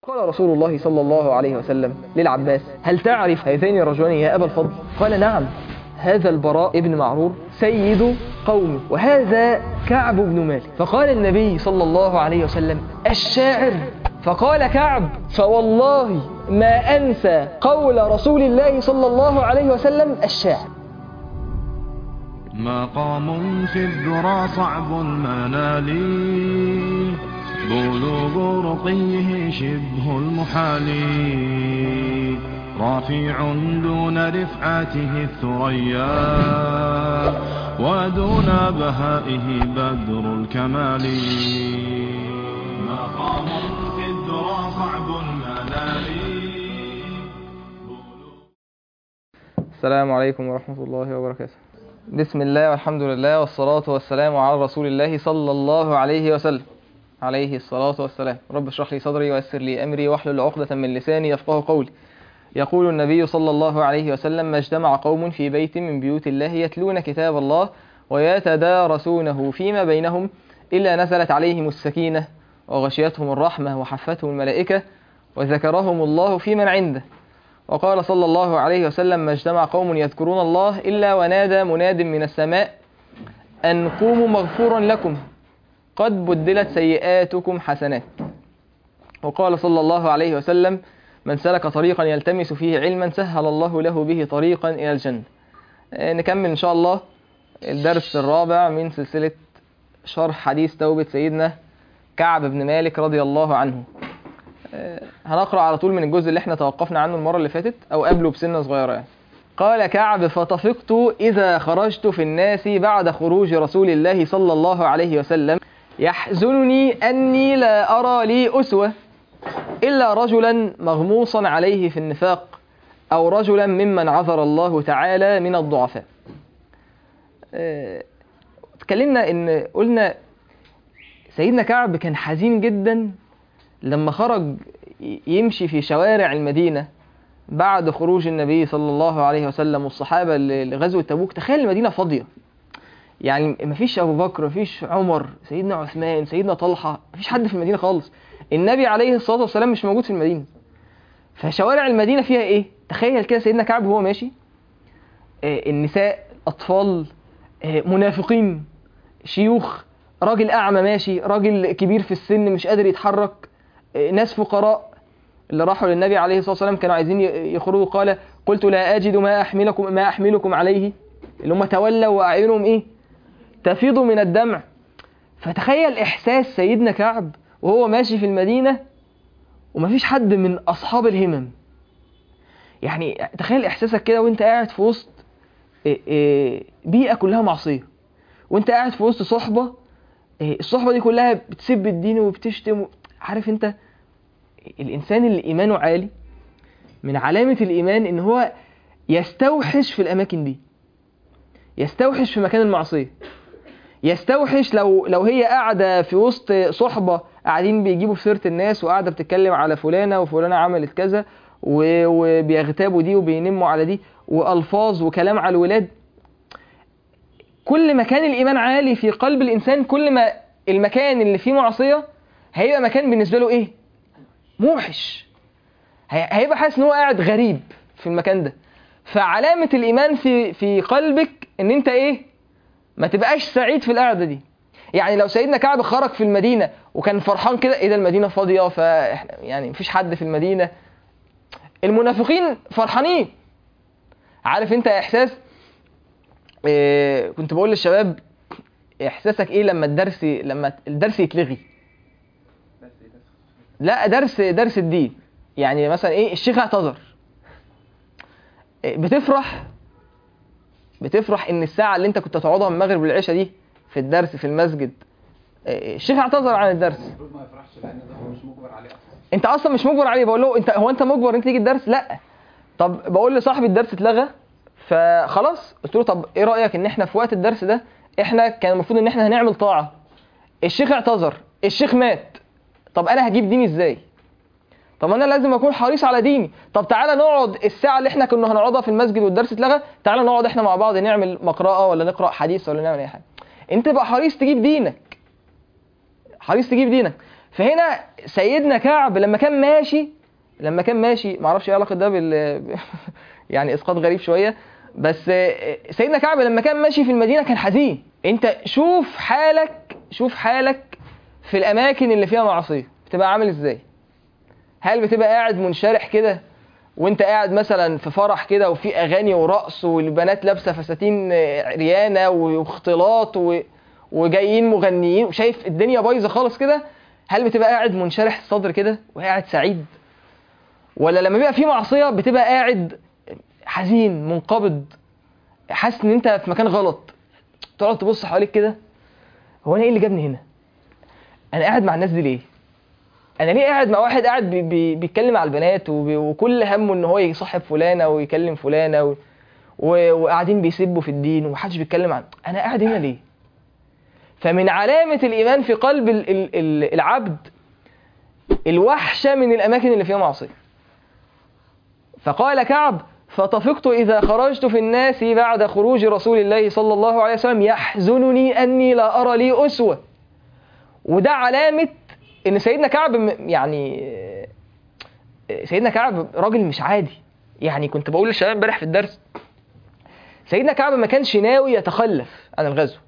قال رسول الله صلى الله عليه وسلم للعباس: هل تعرف هذين الرجلين يا أبا الفضل؟ قال: نعم، هذا البراء ابن معرور سيد قومه، وهذا كعب بن مالك. فقال النبي صلى الله عليه وسلم: الشاعر. فقال كعب: فوالله ما أنسى قول رسول الله صلى الله عليه وسلم: الشاعر. مقام في الذرى صعب المنال، بلوغ رقيه شبه المحال، رافع دون رفعته الثريا، ودون بهائه بدر الكمال. مقام في الذرى صعب المنال. السلام عليكم ورحمة الله وبركاته. بسم الله والحمد لله والصلاة والسلام على رسول الله صلى الله عليه وسلم عليه الصلاة والسلام. رب اشرح لي صدري ويسر لي أمري واحلل عقدة من لساني يفقه قولي. يقول النبي صلى الله عليه وسلم: ما اجتمع قوم في بيت من بيوت الله يتلون كتاب الله ويتدارسونه فيما بينهم إلا نزلت عليهم السكينة وغشيتهم الرحمة وحفتهم الملائكة وذكرهم الله في من عنده. وقال صلى الله عليه وسلم: ما اجتمع قوم يذكرون الله إلا ونادى مناد من السماء أن قوموا مغفورا لكم قد بدلت سيئاتكم حسنات. وقال صلى الله عليه وسلم: من سلك طريقا يلتمس فيه علما سهل الله له به طريقا إلى الجنة. نكمل إن شاء الله الدرس الرابع من سلسلة شرح حديث توبة سيدنا كعب بن مالك رضي الله عنه. هنقرأ على طول من الجزء اللي احنا توقفنا عنه المرة اللي فاتت أو قبله بسنة صغيرة يعني. قال كعب: فطفقت إذا خرجت في الناس بعد خروج رسول الله صلى الله عليه وسلم يحزنني أني لا أرى لي أسوة إلا رجلا مغموصا عليه في النفاق أو رجلا ممن عذر الله تعالى من الضعفاء. تكلمنا إن قلنا سيدنا كعب كان حزين جدا لما خرج يمشي في شوارع المدينة بعد خروج النبي صلى الله عليه وسلم والصحابة لغزوة تبوك. تخيل المدينة فاضية، يعني مفيش أبو بكر، مفيش عمر، سيدنا عثمان، سيدنا طلحة، مفيش حد في المدينة خالص. النبي عليه الصلاة والسلام مش موجود في المدينة، فشوارع المدينة فيها إيه؟ تخيل كده سيدنا كعب هو ماشي، النساء، أطفال، منافقين، شيوخ، راجل أعمى ماشي، راجل كبير في السن مش قادر يتحرك، ناس فقراء اللي راحوا للنبي عليه الصلاة والسلام كانوا عايزين يخرجوا. قال: قلت لا أجد ما أحملكم عليه، اللي هم تولوا وأعينهم إيه؟ تفيض من الدمع. فتخيل إحساس سيدنا كعب وهو ماشي في المدينة ومفيش حد من أصحاب الهمم. يعني تخيل إحساسك كده وانت قاعد في وسط بيئة كلها معصية، وانت قاعد في وسط صحبة، الصحبة دي كلها بتسب الدين وبتشتم. عارف انت الإنسان اللي إيمانه عالي من علامة الإيمان إن هو يستوحش في الأماكن دي، يستوحش في مكان المعصية، يستوحش لو هي قاعدة في وسط صحبة قاعدين بيجيبوا في سيرة الناس وقاعدة بتتكلم على فلانة وفلانة عملت كذا وبيغتابوا دي وبينموا على دي وألفاظ وكلام على الولاد. كل ما كان الإيمان عالي في قلب الإنسان كل ما المكان اللي فيه معصية هيبقى مكان بالنسبة له إيه؟ موحش، هيبقى حاسس إن هو قاعد غريب في المكان ده. فعلامة الإيمان في قلبك إن أنت إيه؟ ما تبقاش سعيد في القعدة دي. يعني لو سيدنا كعب خرج في المدينة وكان فرحان كده، إيه ده المدينة فاضية، فإحنا يعني مفيش حد في المدينة، المنافقين فرحانين. عارف أنت إحساس كنت بقول للشباب: إحساسك إيه لما الدرس يتلغي؟ لا، درس الدين. يعني مثلا إيه، الشيخ اعتذر، بتفرح ان الساعة اللي انت كنت تقعدها من المغرب للعشاء دي في الدرس في المسجد الشيخ اعتذر عن الدرس. المفروض ما يفرحش لان ده هو مش مجبر عليه اصلا. انت اصلا مش مجبر عليه. بقول له: انت مجبر انت تيجي الدرس؟ لا. طب بقول لصاحبي الدرس اتلغى، فخلاص قلت له: طب ايه رأيك ان احنا في وقت الدرس ده احنا كان المفروض ان احنا هنعمل طاعة، الشيخ اعتذر، الشيخ مات، طب انا هجيب ديني ازاي؟ طب انا لازم اكون حريص على ديني. طب تعالى نقعد الساعه اللي احنا كنا هنقعدها في المسجد والدرس اتلغى، تعالى نقعد احنا مع بعض نعمل مقرأة ولا نقرأ حديث ولا نعمل اي حاجه. انت بقى حريص تجيب دينك، حريص تجيب دينك. فهنا سيدنا كعب لما كان ماشي معرفش ايه علاقه ده يعني اسقاط غريب شويه، بس سيدنا كعب لما كان ماشي في المدينه كان حزين. انت شوف حالك في الاماكن اللي فيها معصيه بتبقى عامل ازاي؟ هل بتبقى قاعد منشرح كده وانت قاعد مثلا في فرح كده وفي اغاني ورقص والبنات لابسه فساتين عريانه واختلاط وجايين مغنيين وشايف الدنيا بايظه خالص كده؟ هل بتبقى قاعد منشرح الصدر كده وقاعد سعيد؟ ولا لما بيبقى في معصيه بتبقى قاعد حزين منقبض حاسس ان انت في مكان غلط، تقعد تبص حواليك كده، هو انا ايه اللي جابني هنا؟ انا قاعد مع الناس دي ليه؟ انا ليه قاعد مع واحد قاعد بيتكلم على البنات وكل همه ان هو يصاحب فلانه ويكلم فلانه وقاعدين بيسبوا في الدين ومحدش بيتكلم عن انا قاعد هنا ليه؟ فمن علامه الايمان في قلب العبد الوحشه من الاماكن اللي فيها معصيه. فقال كعب: فطفقت إذا خرجت في الناس بعد خروج رسول الله صلى الله عليه وسلم يحزنني أني لا أرى لي أسوة. وده علامة إن سيدنا كعب يعني سيدنا كعب راجل مش عادي. يعني كنت بقول للشباب امبارح في الدرس، سيدنا كعب ما كانش ناوي يتخلف عن الغزو.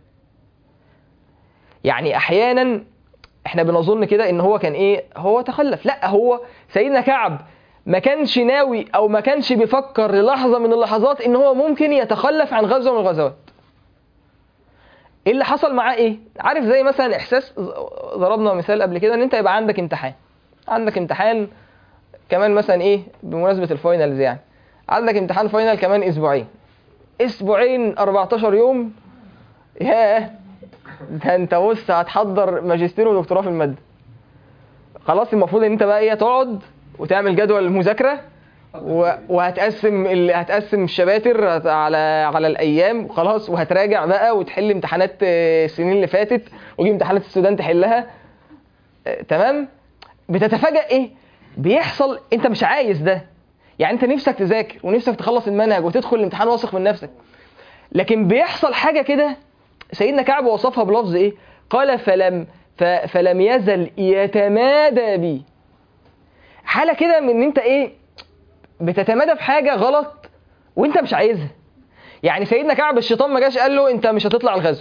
يعني أحيانا احنا بنظن كده إن هو كان إيه، هو تخلف. لا، هو سيدنا كعب ما كانش ناوي او ما كانش بيفكر للحظه من اللحظات ان هو ممكن يتخلف عن غزوه من الغزوات. ايه اللي حصل معاه؟ ايه عارف، زي مثلا احساس ضربنا مثال قبل كده ان انت يبقى عندك امتحان كمان مثلا ايه بمناسبه الفاينلز، يعني عندك امتحان فاينل كمان اسبوعين 14 يوم. ياه، ده انت بص هتحضر ماجستير ودكتوراه في الماده. خلاص المفروض ان انت بقى ايه تقعد وتعمل جدول المذاكره وهتقسم الشباتر على الايام خلاص، وهتراجع بقى وتحل امتحانات السنين اللي فاتت وتجيب امتحانات السودان تحلها. تمام. بتتفاجئ ايه بيحصل؟ انت مش عايز ده، يعني انت نفسك تذاكر ونفسك تخلص المنهج وتدخل الامتحان واثق من نفسك، لكن بيحصل حاجه كده. سيدنا كعب وصفها بلفظ ايه؟ قال فلم يزل يتمادى بي. حاله كده من ان انت ايه بتتمادى في حاجه غلط وانت مش عايزها. يعني سيدنا كعب الشيطان ما جاش قال له انت مش هتطلع الغزو،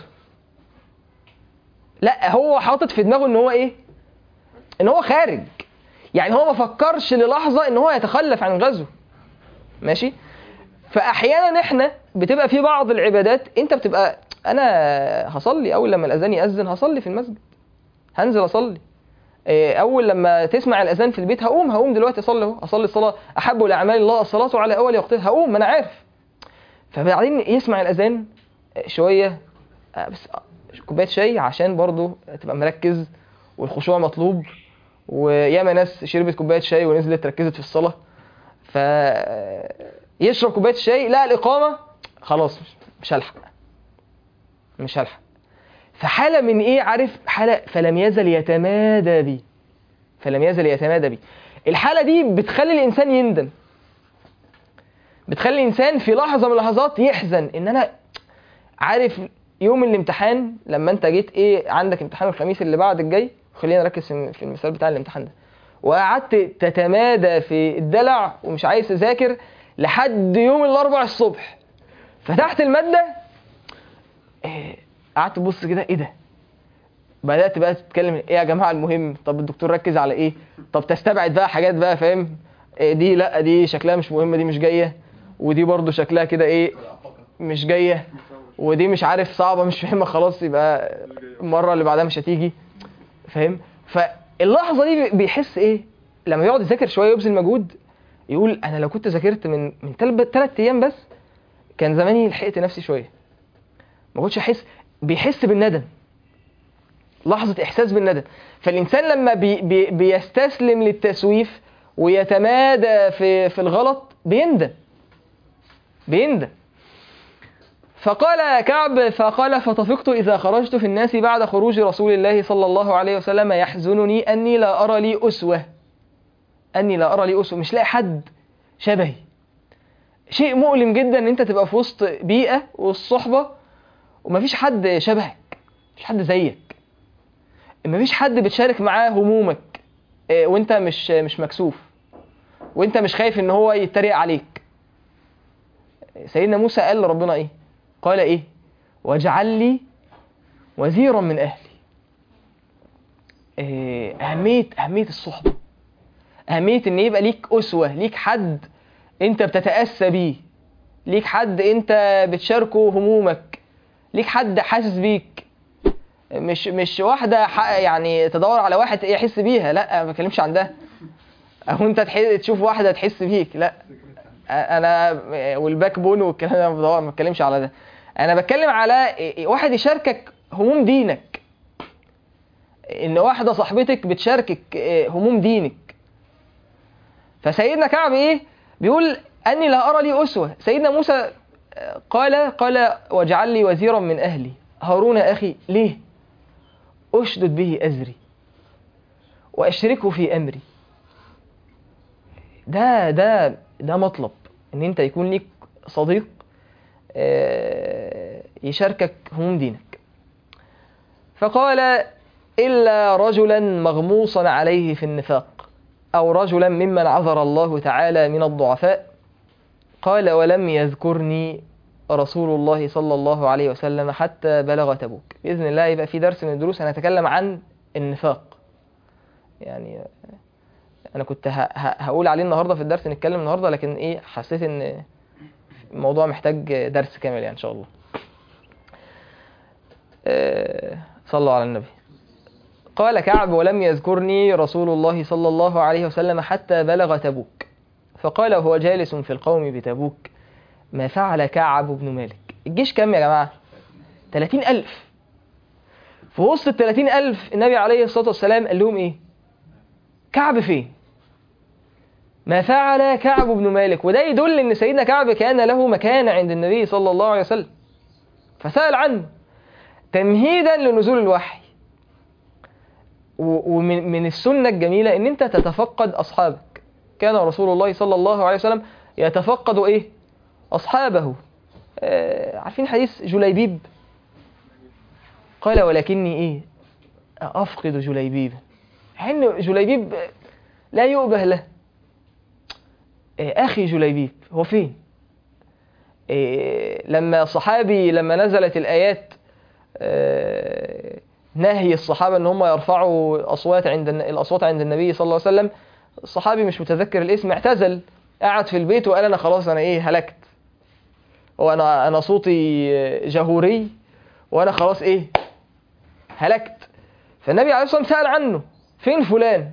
لا، هو حاطط في دماغه ان هو ايه، ان هو خارج. يعني هو ما فكرش للحظه ان هو يتخلف عن الغزو. ماشي. فاحيانا احنا بتبقى في بعض العبادات انت بتبقى انا هصلي اول لما الاذان ياذن، هصلي في المسجد، هنزل اصلي. اول لما تسمع الاذان في البيت هقوم دلوقتي اصلي الصلاه احب الاعمال الله الصلاه على اول وقتها، هقوم انا عارف. فبعدين يسمع الاذان شويه بس كوبايه شاي عشان برضو تبقى مركز والخشوع مطلوب، وياما ناس شربت كوبايه شاي ونزلت ركزت في الصلاه، يشرب كوبايه الشاي، لا الاقامه خلاص مش هلحق. فحاله من ايه عارف، حاله فلم يزل يتمادى بي. الحاله دي بتخلي الانسان يندم، بتخلي الانسان في لحظه من اللحظات يحزن ان انا عارف يوم الامتحان لما انت جيت ايه عندك امتحان الخميس اللي بعد الجاي، خلينا نركز في المثال بتاع الامتحان ده، وقعدت تتمادى في الدلع ومش عايز تذاكر لحد يوم الاربع الصبح، فتحت الماده قعدت تبص كده ايه ده، بدات بقى تتكلم ايه يا جماعه المهم، طب الدكتور ركز على ايه، طب تستبعد بقى حاجات بقى فاهم، دي لا دي شكلها مش مهمه، دي مش جايه، ودي برضو شكلها كده ايه مش جايه، ودي مش عارف صعبه مش فاهمه، خلاص يبقى المره اللي بعدها مش هتيجي، فاهم. فاللحظه دي بيحس ايه لما يقعد يذاكر شويه يبذل مجهود، يقول انا لو كنت ذاكرت من 3 ايام بس كان زماني لحقت نفسي شويه، ما كنتش بيحس بالندم، لحظه احساس بالندم. فالانسان لما بيستسلم للتسويف ويتمادى في الغلط بيندم. فقال كعب فطفقت إذا خرجت في الناس بعد خروج رسول الله صلى الله عليه وسلم يحزنني أني لا أرى لي أسوة. مش لاقي حد شبهي. شيء مؤلم جدا ان انت تبقى في وسط بيئة والصحبة ومفيش حد شبهك، مفيش حد زيك. مفيش حد بتشارك معاه همومك وانت مش مكسوف، وانت مش خايف ان هو يتريق عليك. سيدنا موسى قال لربنا ايه؟ قال ايه؟ واجعل لي وزيرا من اهلي. اهميه الصحبه، اهميه ان يبقى ليك اسوه، ليك حد انت بتتاسى بيه، ليك حد انت بتشاركه همومك، ليك حد حاسس بيك. مش واحده يعني تدور على واحد يحس بيها، لا ما بتكلمش عن ده. او انت تشوف واحده تحس بيك، لا. انا والباك بون والكلام ده ما بتكلمش على ده. انا بتكلم على واحد يشاركك هموم دينك، ان واحده صاحبتك بتشاركك هموم دينك. فسيدنا كعب ايه بيقول؟ اني لا ارى لي اسوه. سيدنا موسى قال واجعل لي وزيرا من اهلي هارون اخي. ليه؟ اشدد به ازري واشركه في امري. ده مطلب، ان انت يكون ليك صديق يشاركك هموم دينك. فقال إلا رجلا مغموصا عليه في النفاق، أو رجلا ممن عذر الله تعالى من الضعفاء. قال ولم يذكرني رسول الله صلى الله عليه وسلم حتى بلغ تبوك. بإذن الله يبقى في درس من الدروس هنتكلم عن النفاق. يعني أنا كنت هقول عليه النهاردة في الدرس، نتكلم النهاردة، لكن إيه، حسيت إن الموضوع محتاج درس كامل يعني إن شاء الله. صلوا على النبي. قال كعب ولم يذكرني رسول الله صلى الله عليه وسلم حتى بلغ تبوك. فقال وهو جالس في القوم بتبوك ما فعل كعب بن مالك. الجيش كم يا جماعة؟ 30,000. في وسط 30,000 النبي عليه الصلاة والسلام قال لهم ايه؟ كعب فين؟ ما فعل كعب بن مالك. وده يدل ان سيدنا كعب كان له مكانة عند النبي صلى الله عليه وسلم، فسأل عنه تمهيدا لنزول الوحي. ومن السنة الجميلة ان انت تتفقد اصحابك. كان رسول الله صلى الله عليه وسلم يتفقد ايه؟ اصحابه. عارفين حديث جليبيب؟ قال ولكني ايه؟ افقد جليبيب. حين جليبيب لا يؤبه له. اخي جليبيب هو فين؟ لما صحابي لما نزلت الايات نهي الصحابة ان هم يرفعوا الاصوات عند النبي صلى الله عليه وسلم، الصحابي مش متذكر الاسم اعتزل، قعد في البيت وقال انا خلاص، انا ايه، هلكت، وانا صوتي جهوري وانا خلاص ايه، هلكت. فالنبي عليه الصلاة والسلام سأل عنه فين فلان؟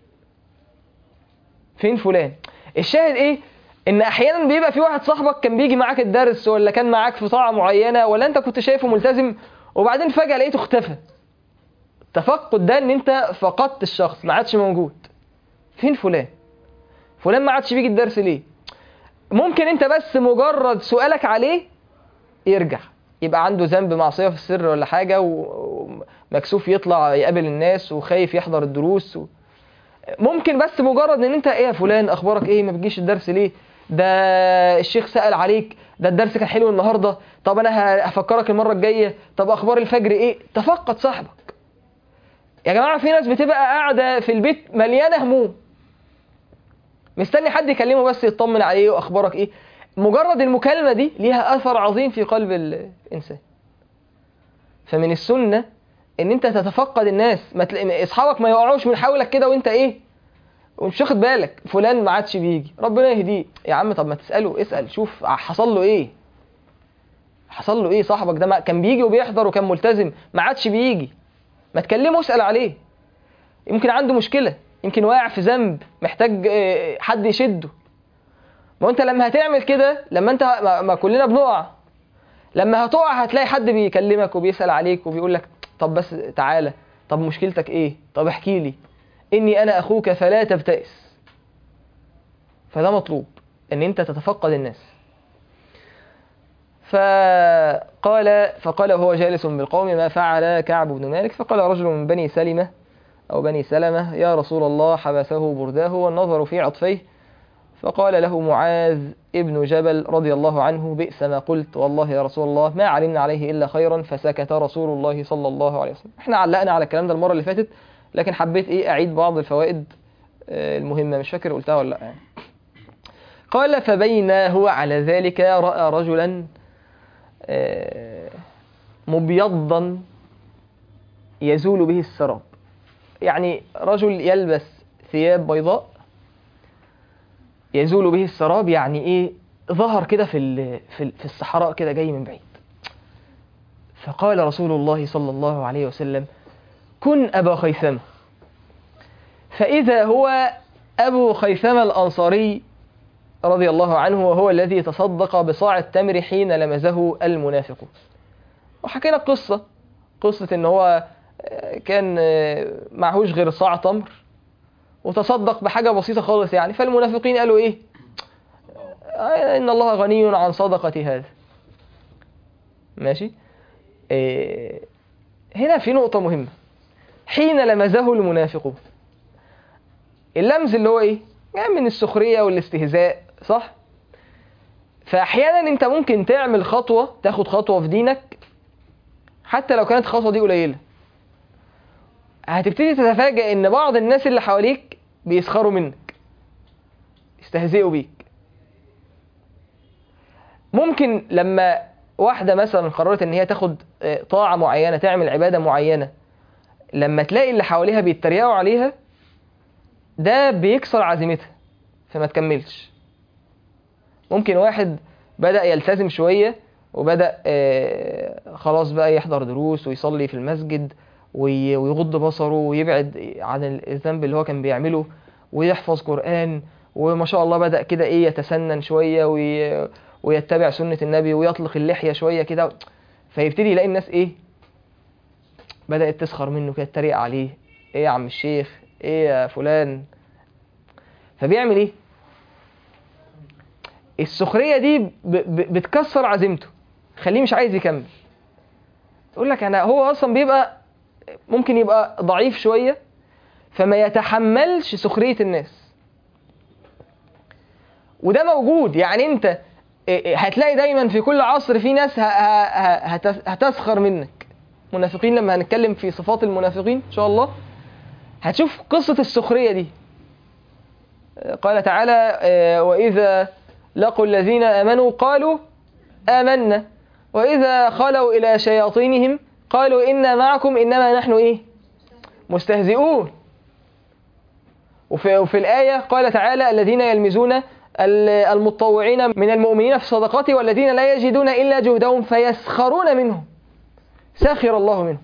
فين فلان؟ الشاهد ايه؟ ان احيانا بيبقى في واحد صاحبك كان بيجي معاك الدرس، ولا كان معاك في طاعة معينة، ولا انت كنت شايفه ملتزم، وبعدين فجأة لقيته اختفى. التفقد ده ان انت فقدت الشخص، ما عادش موجود. فين فلان؟ فلان ما عادش بيجي الدرس ليه؟ ممكن انت بس مجرد سؤالك عليه يرجع، يبقى عنده ذنب معصية في السر ولا حاجة، ومكسوف يطلع يقابل الناس وخايف يحضر الدروس ممكن بس مجرد ان انت ايه يا فلان، اخبارك ايه، ما بتجيش الدرس ليه؟ ده الشيخ سأل عليك، ده الدرس كان حلو النهاردة، طب انا هفكرك المرة الجاية، طب اخبار الفجر ايه؟ تفقد صاحبك. يا جماعة في ناس بتبقى قاعدة في البيت مليانة هموم، مستني حد يكلمه بس يطمن عليه واخبارك ايه. مجرد المكالمة دي ليها اثر عظيم في قلب الانسان. فمن السنة ان انت تتفقد الناس، اصحابك ما يقعوش من حولك كده وانت ايه، ومش واخد بالك فلان ما عادش بيجي، ربنا يهديه. يا عم طب ما تسأله، اسأل شوف حصل له ايه، حصل له ايه. صاحبك ده كان بيجي وبيحضر وكان ملتزم، ما عادش بيجي، ما تكلمه اسأل عليه. يمكن عنده مشكلة، يمكن واقع في ذنب محتاج حد يشده. ما انت لما هتعمل كده، لما انت ما كلنا بنقع، لما هتقع هتلاقي حد بيكلمك وبيسأل عليك وبيقول لك طب بس تعالى، طب مشكلتك ايه، طب احكي لي، اني انا اخوك فلا تبتئس. فده مطلوب ان انت تتفقد الناس. فقال وهو جالس بالقوم ما فعل كعب بن مالك. فقال رجل من بني سلمة أو بني سلمة يا رسول الله حبسه برداه والنظر في عطفيه فقال له معاذ ابن جبل رضي الله عنه: بئس ما قلت، والله يا رسول الله ما علمنا عليه إلا خيرا. فسكت رسول الله صلى الله عليه وسلم. احنا علقنا على الكلام ده المرة اللي فاتت، لكن حبيت أعيد بعض الفوائد المهمة، مش فاكر قلتها ولا لا يعني. قال: فبينا هو على ذلك رأى رجلا مبيضا يزول به السراب. يعني رجل يلبس ثياب بيضاء يزول به السراب، يعني ظهر كده في الصحراء كده، جاي من بعيد. فقال رسول الله صلى الله عليه وسلم: كن أبا خيثمة. فإذا هو أبو خيثمة الأنصاري رضي الله عنه، وهو الذي تصدق بصاع التمر حين لمزه المنافقون. وحكينا قصة إن هو كان معهوش غير صاع تمر وتصدق بحاجة بسيطة خالص يعني. فالمنافقين قالوا إن الله غني عن صدقة هذا. ماشي. هنا في نقطة مهمة: حين لمزه المنافقون. اللمز اللي هو جاي من السخرية والاستهزاء، صح؟ فأحيانا أنت ممكن تعمل خطوة، تاخد خطوة في دينك، حتى لو كانت الخطوة دي قليلة، هتبتدي تتفاجأ إن بعض الناس اللي حواليك بيسخروا منك، يستهزئوا بيك. ممكن لما واحدة مثلا قررت إن هي تاخد طاعة معينة، تعمل عبادة معينة، لما تلاقي اللي حواليها بيتريقوا عليها، ده بيكسر عزيمتها فما تكملش. ممكن واحد بدأ يلتزم شوية وبدأ خلاص بقى يحضر دروس ويصلي في المسجد ويغض بصره ويبعد عن الذنب اللي هو كان بيعمله ويحفظ قرآن، وما شاء الله بدأ كده يتسنن شوية ويتبع سنة النبي ويطلق اللحية شوية كده. فيبتدي يلاقي الناس بدأت تسخر منه كده، تتريق عليه: يا عم الشيخ، يا فلان. فبيعمل السخرية دي بتكسر عزيمته، خليه مش عايز يكمل. يقول لك هو اصلا ممكن يبقى ضعيف شوية، فما يتحملش سخرية الناس. وده موجود يعني. انت هتلاقي دايما في كل عصر في ناس هتسخر منك. منافقين، لما هنتكلم في صفات المنافقين ان شاء الله هتشوف قصة السخرية دي. قال تعالى: وإذا لقوا الذين آمنوا قالوا آمنا وإذا خلوا إلى شياطينهم قالوا إنا معكم إنما نحن مستهزئون. وفي الآية قال تعالى: الذين يلمزون المتطوعين من المؤمنين في الصدقات والذين لا يجدون إلا جهدهم فيسخرون منهم سخر الله منهم.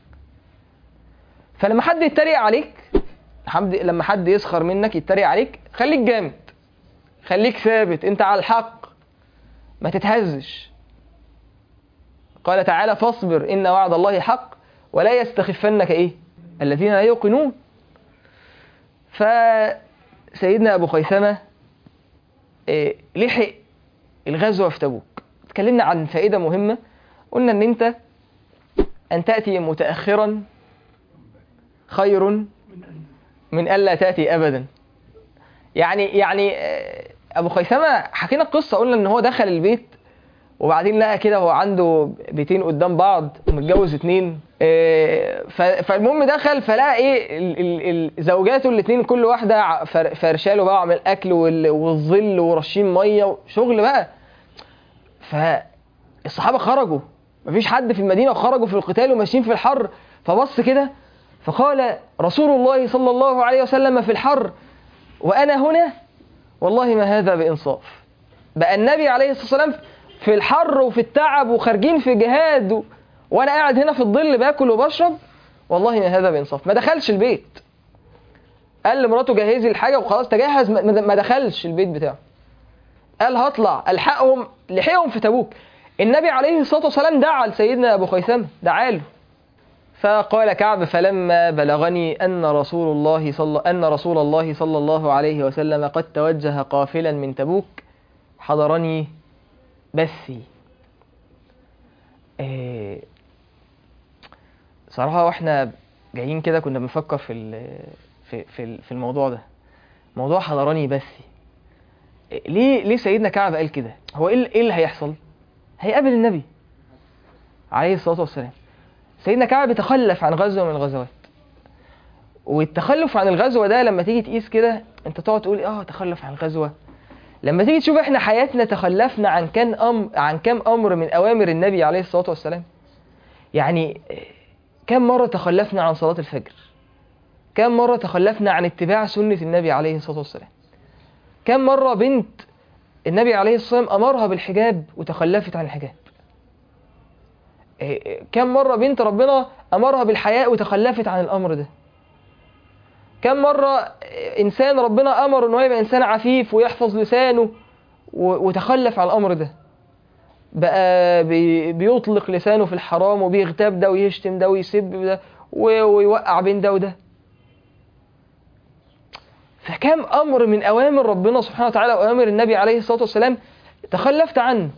فلما حد يتريق عليك، لما حد يسخر منك يتريق عليك، خليك جامد، خليك ثابت، انت على الحق، ما تتهزش. قال تعالى: فاصبر إن وعد الله حق ولا يستخفنك الذين لا يوقنون. فسيدنا أبو خيثمة لحق الغزوة في تبوك. اتكلمنا عن فائدة مهمة، قلنا ان انت أن تأتي متأخرا خير من ألا تأتي أبدا. يعني أبو خيثمة حكينا القصة، قلنا إن هو دخل البيت وبعدين لقى كده هو عنده بيتين قدام بعض ومتجوز 2. فالمهم دخل فلقى زوجاته الاتنين كل واحدة فرشاله بقى عمل أكل والظل ورشين مية وشغل بقى. فالصحابة خرجوا، مفيش حد في المدينة، وخرجوا في القتال وماشيين في الحر. فبص كده فقال رسول الله صلى الله عليه وسلم في الحر وأنا هنا والله ما هذا بإنصاف. بقى النبي عليه الصلاة والسلام في الحر وفي التعب وخارجين في جهاد وأنا قاعد هنا في الظل باكل وبشرب، والله ما هذا بإنصاف. ما دخلش البيت، قال لمراته جهزي الحاجة وخلاص تجهز، ما دخلش البيت بتاعه. قال هطلع ألحقهم، لحقهم في تبوك. النبي عليه الصلاة والسلام دعا لسيدنا أبو خيثمة، دعاله. فقال كعب: فلما بلغني أن رسول الله صلى الله عليه وسلم قد توجه قافلا من تبوك حضرني بثي. صراحة واحنا جايين كده كنا بنفكر في الموضوع ده، موضوع حضرني بثي. ليه سيدنا كعب قال كده؟ هو ايه اللي هيحصل؟ هيقابل النبي عليه الصلاة والسلام. سيدنا كعب تخلف عن غزوة من الغزوات، والتخلف عن الغزوة ده لما تيجي تقيس كده انت تقعد تقول تخلف عن الغزوة. لما تيجي تشوف احنا حياتنا تخلفنا عن كم امر من اوامر النبي عليه الصلاة والسلام. يعني كم مرة تخلفنا عن صلاة الفجر؟ كم مرة تخلفنا عن اتباع سنة النبي عليه الصلاة والسلام؟ كم مرة بنت النبي عليه الصلاة والسلام أمرها بالحجاب وتخلفت عن الحجاب؟ كم مرة بنت ربنا أمرها بالحياء وتخلفت عن الأمر ده؟ كم مرة إنسان ربنا أمر إنه يبقى إنسان عفيف ويحفظ لسانه وتخلف عن الأمر ده؟ بقى بيطلق لسانه في الحرام وبيغتاب ده ويشتم ده ويسب ده ويوقع بين ده وده. فكم أمر من أوامر ربنا سبحانه وتعالى وأوامر النبي عليه الصلاة والسلام تخلفت عنه.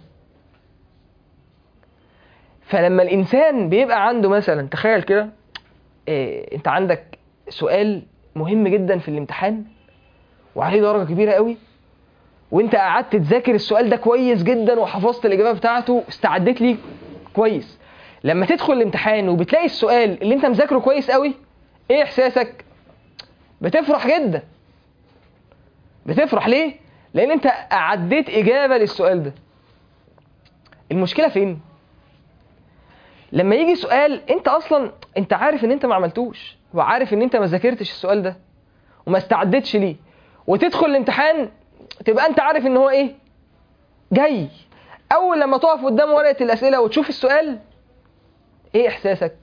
فلما الإنسان بيبقى عنده مثلا، تخيل كده أنت عندك سؤال مهم جدا في الامتحان وعليه درجة كبيرة قوي، وانت قعدت تذاكر السؤال ده كويس جدا وحفظت الإجابة بتاعته واستعدت ليه كويس. لما تدخل الامتحان وبتلاقي السؤال اللي انت مذاكره كويس قوي، ايه احساسك؟ بتفرح جدا. بتفرح ليه؟ لان انت اعديت إجابة للسؤال ده. المشكلة فين؟ لما يجي سؤال انت اصلا انت عارف ان انت ما عملتوش، وعارف ان انت ما ذاكرتش السؤال ده وما استعدتش ليه، وتدخل الامتحان تبقى انت عارف ان هو ايه جاي. اول لما تقف قدام ورقة الاسئلة وتشوف السؤال، ايه احساسك؟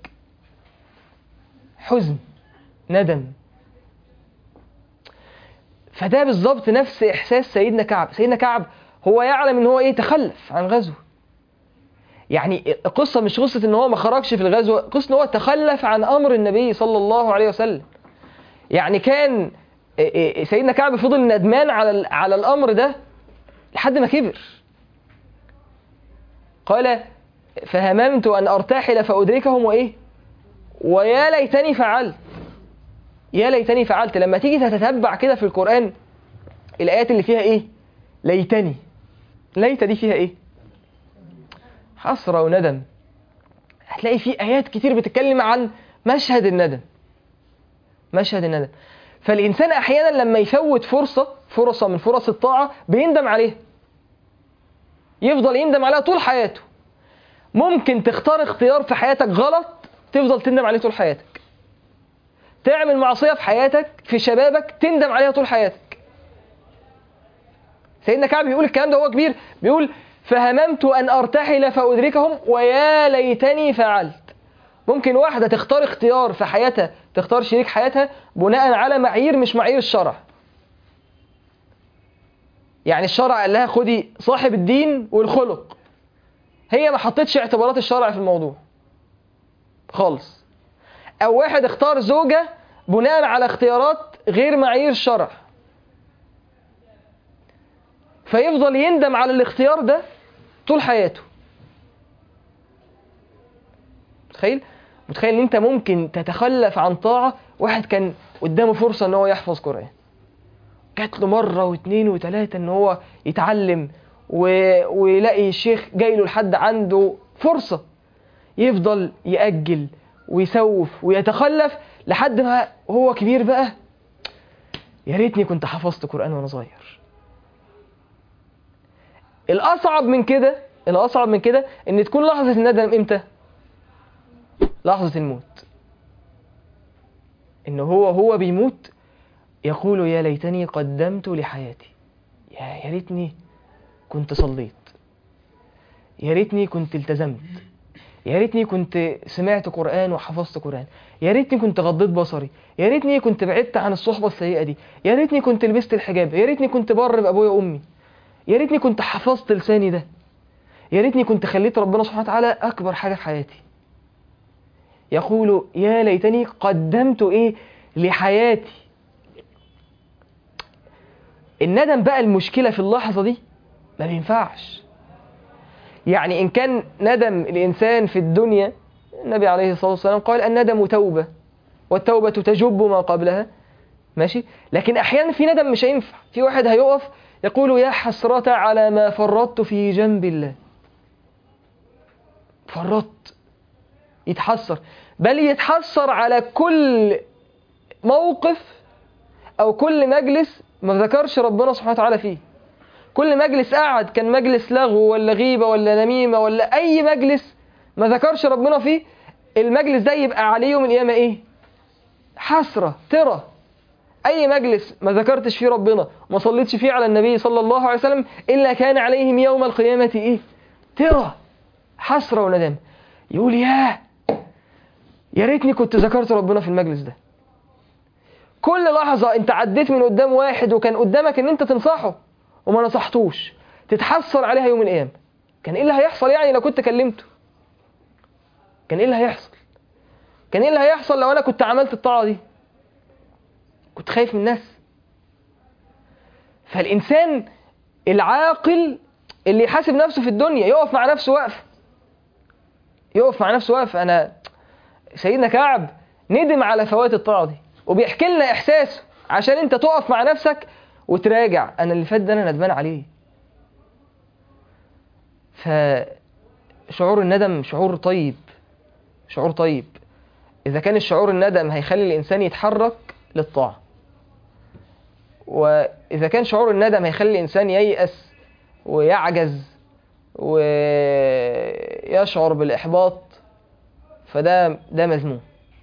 حزن، ندم. فده بالظبط نفس احساس سيدنا كعب. سيدنا كعب هو يعلم ان هو تخلف عن غزوة. يعني القصة مش قصة ان هو ما خرجش في الغزوة، قصة ان هو تخلف عن امر النبي صلى الله عليه وسلم. يعني كان سيدنا كعب فضل ندمان على الامر ده لحد ما كبر. قال فهممت ان ارتحل فادركهم ويا ليتني فعلت. يا ليتني فعلت. لما تيجي تتتبع كده في القرآن الايات اللي فيها ليتني، ليت دي فيها حسرة وندم. هتلاقي في آيات كتير بتتكلم عن مشهد الندم. مشهد الندم. فالإنسان أحيانا لما يفوت فرصة من فرص الطاعة بيندم عليها، يفضل يندم عليها طول حياته. ممكن تختار اختيار في حياتك غلط تفضل تندم عليه طول حياتك. تعمل معصية في حياتك في شبابك تندم عليها طول حياتك. سيدنا كعب بيقول الكلام ده وهو كبير، بيقول فهممت أن أرتحل فأدركهم ويا ليتني فعلت. ممكن واحدة تختار اختيار في حياتها، تختار شريك حياتها بناء على معايير مش معايير الشرع. يعني الشرع قال لها خدي صاحب الدين والخلق، هي ما حطتش اعتبارات الشرع في الموضوع خالص. أو واحد اختار زوجة بناء على اختيارات غير معايير الشرع، فيفضل يندم على الاختيار ده طول حياته. متخيل ان انت ممكن تتخلف عن طاعة. واحد كان قدامه فرصة ان هو يحفظ قرآن، جات له مرة واثنين وثلاثة ان هو يتعلم ويلاقي الشيخ جاي له لحد عنده فرصة، يفضل يأجل ويسوف ويتخلف لحد ما هو كبير بقى، يا ريتني كنت حفظت قرآن وانا صغير. الأصعب من كده ان تكون لحظة الندم امتى؟ لحظة الموت. إنه هو بيموت يقول يا ليتني قدمت لحياتي. يا ريتني كنت صليت، يا ريتني كنت التزمت، يا ريتني كنت سمعت قرآن وحفظت قرآن، يا ريتني كنت غضيت بصري، يا ريتني كنت بعدت عن الصحبة السيئة دي، يا ريتني كنت لبست الحجاب، يا ريتني كنت بر بأبويا وأمي، يا ريتني كنت حفظت لساني ده، يا ريتني كنت خليت ربنا سبحانه وتعالى أكبر حاجة في حياتي. يقول يا ليتني قدمت لحياتي. الندم بقى المشكلة في اللحظة دي ما بينفعش. يعني إن كان ندم الإنسان في الدنيا، النبي عليه الصلاة والسلام قال الندم توبة والتوبة تجب ما قبلها، ماشي. لكن أحيانا في ندم مش هينفع. في واحد هيقف يقول يا حسرة على ما فرطت في جنب الله. فرطت، يتحسر، بل يتحسر على كل موقف أو كل مجلس ما ذكرش ربنا سبحانه وتعالى فيه. كل مجلس قعد كان مجلس لغو ولا غيبة ولا نميمة ولا أي مجلس ما ذكرش ربنا فيه، المجلس ده يبقى عليه يوم القيامة إيه؟ حسرة. ترى أي مجلس ما ذكرتش فيه ربنا وما صليتش فيه على النبي صلى الله عليه وسلم إلا كان عليهم يوم القيامة إيه؟ ترى حسرة وندم. يقول يا ريتني كنت ذكرت ربنا في المجلس ده. كل لحظة انت عديت من قدام واحد وكان قدامك ان انت تنصحه وما نصحتوش، تتحسر عليها يوم القيامة. كان ايه اللي هيحصل يعني لو كنت كلمته؟ كان ايه اللي هيحصل؟ كان ايه اللي هيحصل لو انا كنت عملت الطاعة دي؟ كنت خايف من الناس. فالإنسان العاقل اللي يحاسب نفسه في الدنيا يقف مع نفسه وقف، يقف مع نفسه وقف. أنا سيدنا كعب ندم على فوات الطاعة دي وبيحكي لنا إحساسه عشان أنت تقف مع نفسك وتراجع أنا اللي فات ده أنا ندمان عليه. فشعور الندم شعور طيب، شعور طيب. إذا كان الشعور الندم هيخلي الإنسان يتحرك للطاعة، وإذا كان شعور الندم هيخلي الإنسان ييأس ويعجز ويشعر بالإحباط، فده مذموم.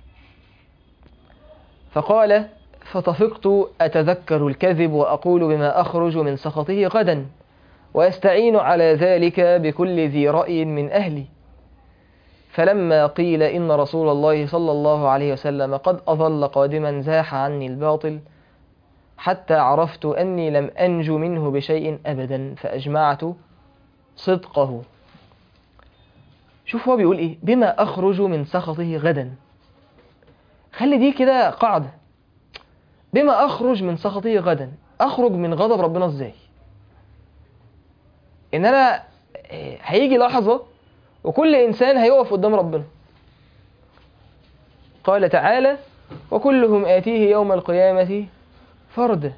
فقال فطفقت أتذكر الكذب وأقول بما أخرج من سخطه غدا وأستعين على ذلك بكل ذي رأي من أهلي. فلما قيل إن رسول الله صلى الله عليه وسلم قد أظل قادما زاح عني الباطل حتى عرفت أني لم أنجو منه بشيء أبدا فأجمعت صدقه. شوف هو بيقول إيه؟ بما أخرج من سخطه غدا. خلي دي كده قاعدة. بما أخرج من سخطه غدا، أخرج من غضب ربنا إزاي؟ إن أنا هيجي لحظة وكل إنسان هيقف قدام ربنا. قال تعالى وكلهم آتيه يوم القيامة فردا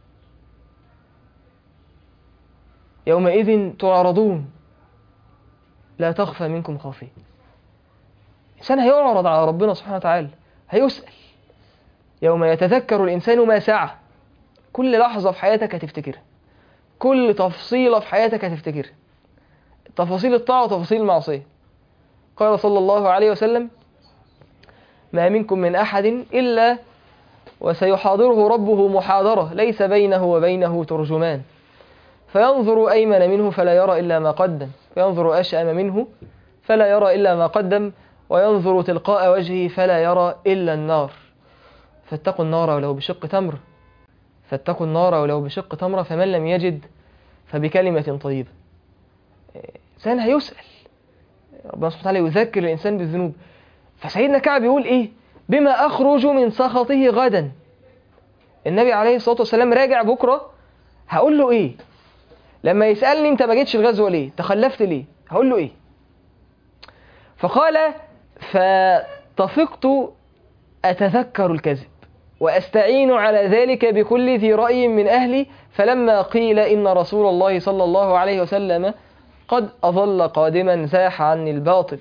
يومئذ تعرضون لا تخفى منكم خافية. إنسان هيعرض على ربنا سبحانه وتعالى، هيسأل يوم يتذكر الإنسان ما سعى. كل لحظة في حياتك هتفتكرها، كل تفصيلة في حياتك هتفتكرها، تفاصيل الطاعة وتفاصيل المعصية. قال صلى الله عليه وسلم ما منكم من أحد إلا وسيحاضره ربه محاضرة ليس بينه وبينه ترجمان فينظر أيمن منه فلا يرى إلا ما قدم وينظر أشأم منه فلا يرى إلا ما قدم وينظر تلقاء وجهه فلا يرى إلا النار فاتقوا النار ولو بشق تمر فاتقوا النار ولو بشق تمرة فمن لم يجد فبكلمة طيبة. إنسان هيسأل، ربنا سبحانه وتعالى يذكر الإنسان بالذنوب. فسيدنا كعب يقول إيه؟ بما أخرج من سخطه غدا. النبي عليه الصلاة والسلام راجع بكرة، هقول له إيه؟ لما يسألني أنت ما جيتش الغزوة ليه؟ تخلفت ليه؟ هقول له إيه؟ فقال فطفقت أتذكر الكذب وأستعين على ذلك بكل ذي رأي من أهلي فلما قيل إن رسول الله صلى الله عليه وسلم قد أظل قادما زاح عني الباطل.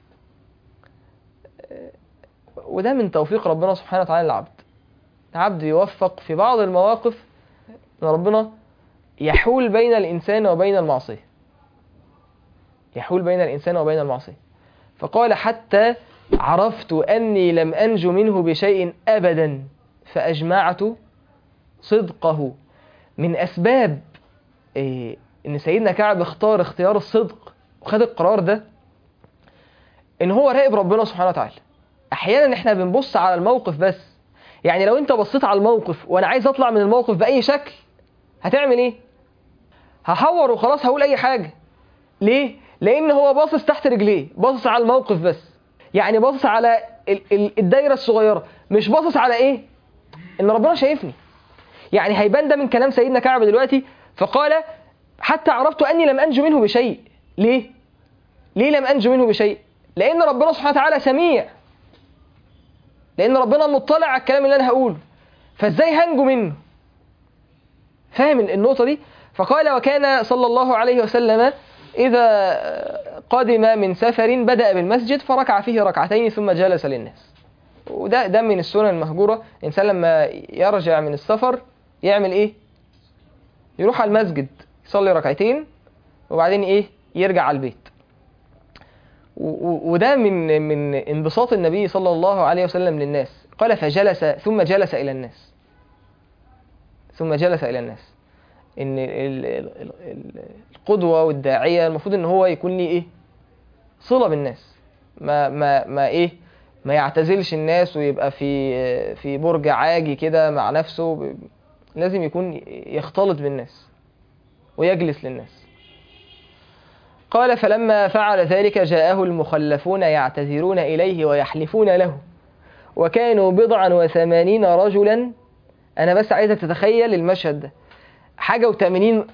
وده من توفيق ربنا سبحانه وتعالى للعبد. العبد يوفق في بعض المواقف أن ربنا يحول بين الإنسان وبين المعصية، يحول بين الإنسان وبين المعصية. فقال حتى عرفت أني لم أنجو منه بشيء أبدا فأجمعت صدقه. من أسباب إن سيدنا كعب اختار اختيار الصدق وخد القرار ده إن هو راقب ربنا سبحانه وتعالى. أحيانا إحنا بنبص على الموقف بس، يعني لو أنت بصيت على الموقف وأنا عايز أطلع من الموقف بأي شكل هتعمل إيه؟ هحور وخلاص، هقول أي حاجة. ليه؟ لأن هو باصص تحت رجليه، باصص على الموقف بس، يعني باصص على الدايرة الصغيرة، مش باصص على إيه؟ إن ربنا شايفني. يعني هيبان ده من كلام سيدنا كعب دلوقتي. فقال حتى عرفت أني لم أنجو منه بشيء. ليه؟ ليه لم أنجو منه بشيء؟ لأن ربنا سبحانه وتعالى سميع، لأن ربنا مطلع على الكلام اللي أنا هقوله، فإزاي هنجو منه؟ فاهم النقطة دي. فقال وكان صلى الله عليه وسلم إذا قدم من سفر بدأ بالمسجد فركع فيه ركعتين ثم جلس للناس. وده من السنن المهجورة. الإنسان لما يرجع من السفر يعمل إيه؟ يروح على المسجد يصلي ركعتين وبعدين إيه؟ يرجع على البيت. وده من انبساط النبي صلى الله عليه وسلم للناس. قال فجلس ثم جلس إلى الناس. ثم جلس إلى الناس. إن القدوة والداعية المفروض إن هو يكون ليه إيه؟ صلة بالناس. ما يعتزلش الناس ويبقى في برج عاجي كده مع نفسه. لازم يكون يختلط بالناس ويجلس للناس. قال فلما فعل ذلك جاءه المخلفون يعتذرون إليه ويحلفون له وكانوا 89 رجلا. أنا بس عايزك تتخيل المشهد ده. حاجة و80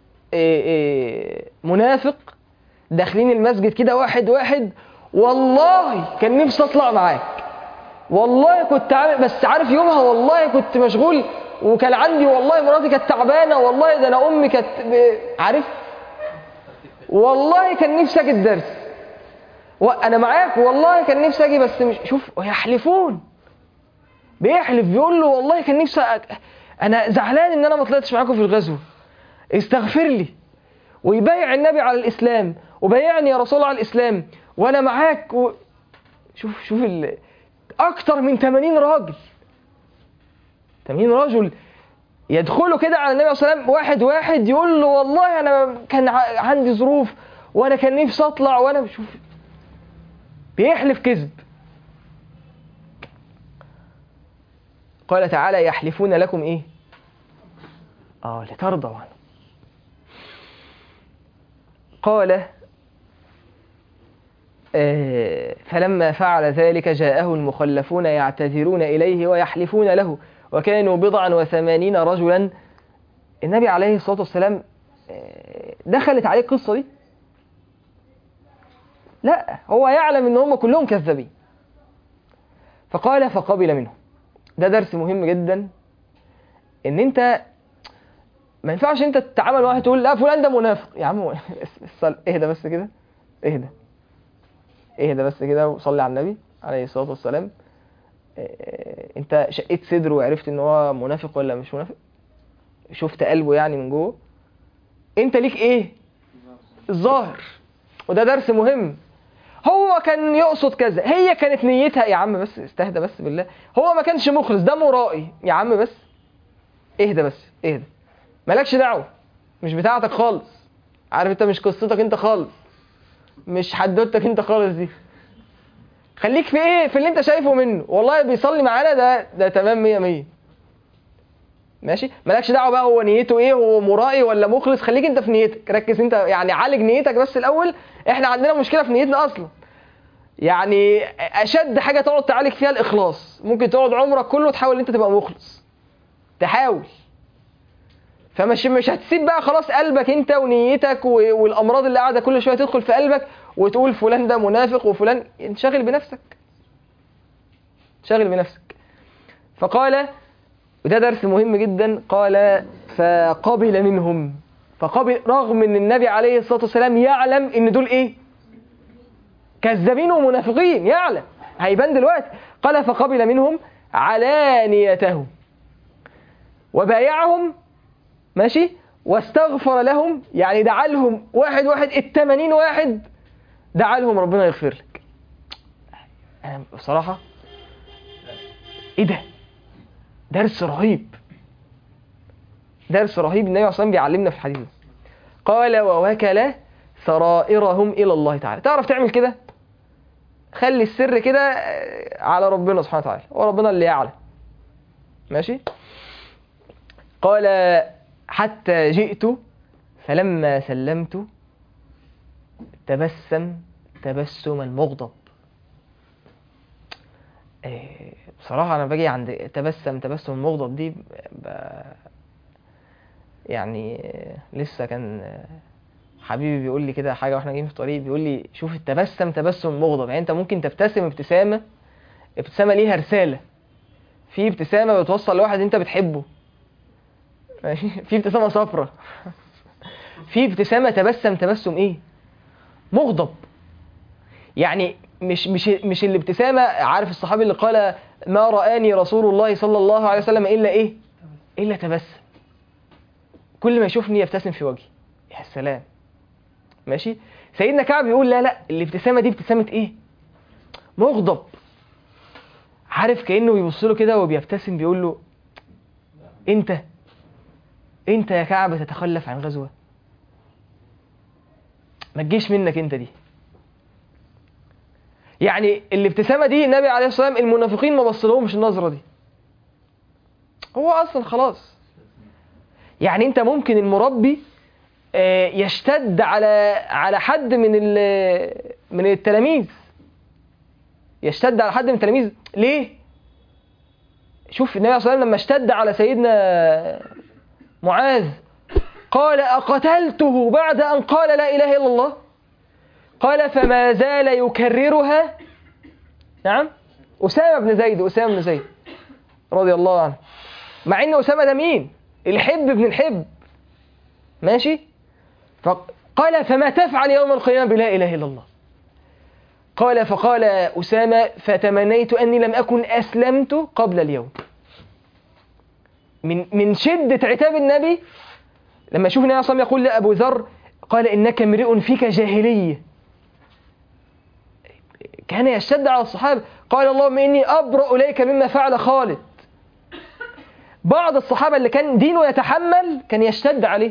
منافق داخلين المسجد كده واحد واحد. والله كان نفسي أطلع معاك، والله كنت بس عارف يومها والله كنت مشغول وكان عندي والله مراتي كانت تعبانة، والله ده أنا أمي كانت عارف، والله كان نفسي أجي الدرس وأنا معاك، والله كان نفسي أجي بس مش. شوف ويحلفون، بيحلف بيقول له والله كان نفسي أنا زعلان إن أنا ما طلعتش معاكم في الغزو، استغفر لي. ويبايع النبي على الإسلام وبايعني يا رسول الله على الإسلام وأنا معاك شوف أكتر من 80 راجل، 80 رجل يدخلوا كده على النبي صلى الله عليه وسلم واحد واحد يقول له والله أنا كان عندي ظروف وأنا كان نفسي أطلع وأنا شوف بيحلف كذب. قال تعالى يحلفون لكم إيه؟ لترضوا عنه. قال فلما فعل ذلك جاءه المخلفون يعتذرون إليه ويحلفون له وكانوا 89 رجلا. النبي عليه الصلاة والسلام دخلت عليه القصة دي؟ لا، هو يعلم ان هم كلهم كذابين. فقال فقبل منهم. ده درس مهم جدا، ان انت ما ينفعش انت تتعامل مع واحد تقول لا فلان ده منافق. يا عم اهدى بس كده، اهدى بس كده وصلي على النبي عليه الصلاة والسلام. انت شقيت صدره وعرفت ان هو منافق ولا مش منافق؟ شفت قلبه يعني من جوه؟ انت ليك ايه؟ الظاهر. وده درس مهم. هو كان يقصد كذا، هي كانت نيتها يا عم بس استهدى بس بالله، هو ما كانش مخلص، ده مرائي يا عم بس اهدى بس اهدى، مالكش دعوة، مش بتاعتك خالص، عارف انت مش قصتك انت خالص، مش حدوتك انت خالص دي، خليك في ايه؟ في اللي انت شايفه منه. والله بيصلي معانا ده تمام 100 ماشي، مالكش دعوه بقى هو نيته ايه، هو مرائي ولا مخلص، خليك انت في نيتك، ركز انت يعني، عالج نيتك بس الاول. احنا عندنا مشكله في نيتنا اصلا، يعني اشد حاجه تقعد تعالج فيها الاخلاص. ممكن تقعد عمرك كله تحاول ان انت تبقى مخلص، تحاول، فمش هتسيب بقى خلاص قلبك انت ونيتك والامراض اللي قاعده كل شويه تدخل في قلبك وتقول فلان ده منافق وفلان. انشغل بنفسك، شغل بنفسك. فقال، وده درس مهم جدا، قال فقبل منهم. فقبل رغم ان النبي عليه الصلاة والسلام يعلم ان دول ايه؟ كذابين ومنافقين، يعلم، هيبان دلوقتي. قال فقبل منهم علانيته وبايعهم، ماشي، واستغفر لهم، يعني دعا لهم واحد واحد، 80 واحد دعا لهم ربنا يغفر لك. انا بصراحة ايه ده؟ درس رهيب، درس رهيب النبي عليه الصلاة والسلام بيعلمنا في الحديث. قال ووكل سرائرهم إلى الله تعالى. تعرف تعمل كده؟ خلي السر كده على ربنا سبحانه وتعالى، وربنا اللي يعلم، ماشي. قال حتى جئت فلما سلمت تبسم تبسما مغضب. بصراحة أنا باجي عند تبسم مغضب دي يعني لسه كان حبيبي بيقول لي كده حاجة واحنا جايين في الطريق، بيقول لي شوف تبسم مغضب، يعني انت ممكن تبتسم ابتسامة ليها رسالة، في ابتسامة بتوصل لواحد انت بتحبه، ماشي، في ابتسامة صفرة، في ابتسامة تبسم ايه؟ مغضب. يعني مش الابتسامة، عارف الصحابي اللي قال ما رآني رسول الله صلى الله عليه وسلم إلا إيه؟ إلا تبسم. كل ما يشوفني يبتسم في وجهي. يا سلام. ماشي؟ سيدنا كعب يقول لا الابتسامة دي ابتسامة إيه؟ مغضب. عارف كأنه يبص له كده وبيبتسم بيقول له أنت يا كعب تتخلف عن غزوة؟ ما تجيش منك أنت دي. يعني الابتسامة دي النبي عليه الصلاة والسلام المنافقين ما بصلهمش النظرة دي. هو أصلا خلاص. يعني أنت ممكن المربي يشتد على حد من التلاميذ. يشتد على حد من التلاميذ ليه؟ شوف النبي عليه الصلاة والسلام لما اشتد على سيدنا معاذ قال أقتلته بعد أن قال لا إله إلا الله؟ قال فما زال يكررها. نعم، أسامة بن زيد رضي الله عنه. مع ان أسامة ده مين؟ الحب بن الحب. ماشي؟ فقال فما تفعل يوم القيامة بلا إله إلا الله؟ فقال أسامة فتمنيت أني لم أكن أسلمت قبل اليوم. من شدة عتاب النبي لما شوف النبي صلى الله عليه وسلم يقول لأبو ذر قال إنك امرئ فيك جاهلية. كان يشتد على الصحابة. قال اللهم إني أبرأ إليك مما فعل خالد. بعض الصحابة اللي كان دينه يتحمل كان يشتد عليه.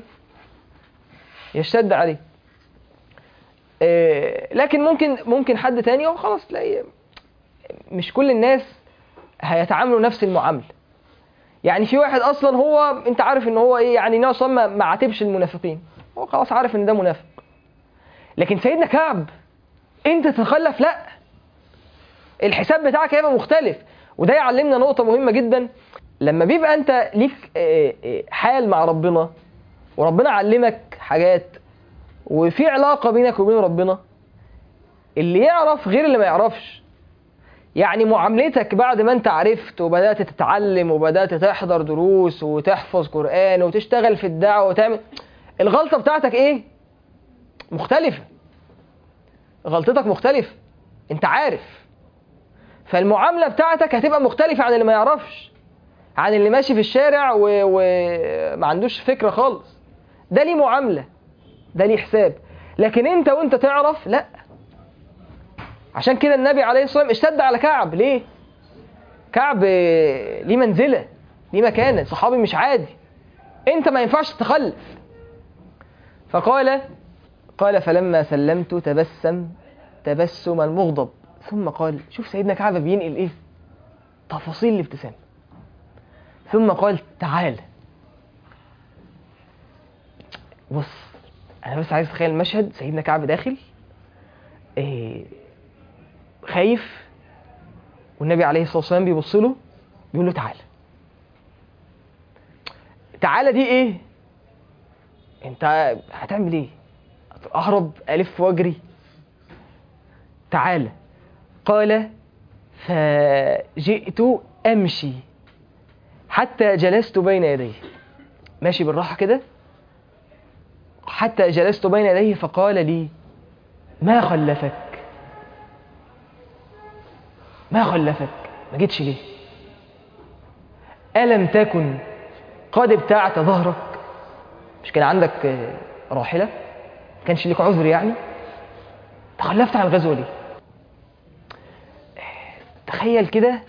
لكن ممكن حد تاني هو خلاص تلاقي مش كل الناس هيتعاملوا نفس المعاملة. يعني في واحد أصلا هو أنت عارف إن هو إيه، يعني ناس ما عاتبش المنافقين، هو خلاص عارف إن ده منافق. لكن سيدنا كعب أنت تتخلف، لا، الحساب بتاعك هيبقى مختلف. وده يعلمنا نقطة مهمة جدا. لما بيبقى أنت ليك حال مع ربنا وربنا علمك حاجات وفي علاقة بينك وبين ربنا، اللي يعرف غير اللي ما يعرفش. يعني معاملتك بعد ما أنت عرفت وبدأت تتعلم وبدأت تحضر دروس وتحفظ قرآن وتشتغل في الدعوة وتعمل، الغلطة بتاعتك إيه؟ مختلفة. غلطتك مختلفة، أنت عارف. فالمعاملة بتاعتك هتبقى مختلفة عن اللي ما يعرفش، عن اللي ماشي في الشارع وما عندوش فكرة خالص. ده ليه معاملة، ده ليه حساب. لكن انت وانت تعرف لا. عشان كده النبي عليه الصلاة والسلام اشتد على كعب. ليه؟ كعب ليه منزلة، ليه مكانة، صحابي مش عادي، انت ما ينفعش تتخلف. فقال فلما سلمت تبسم المغضب، ثم قال، شوف سيدنا كعب بينقل ايه؟ تفاصيل الابتسام. ثم قال تعال. بص، انا بس عايز اتخيل المشهد. سيدنا كعب داخل خايف، والنبي عليه الصلاة والسلام بيبص له بيقول له تعال. تعال دي ايه؟ انت هتعمل ايه؟ اهرب، الف واجري؟ تعال. قال فجئت امشي حتى جلست بين يديه. ماشي بالراحة كده حتى جلست بين يديه فقال لي ما خلفك؟ ما جيتش ليه؟ ألم تكن قد ابتعت ظهرك؟ مش كان عندك راحلة؟ كانش لك عذر يعني؟ تخلفت عن الغزوة ليه؟ تخيل كده،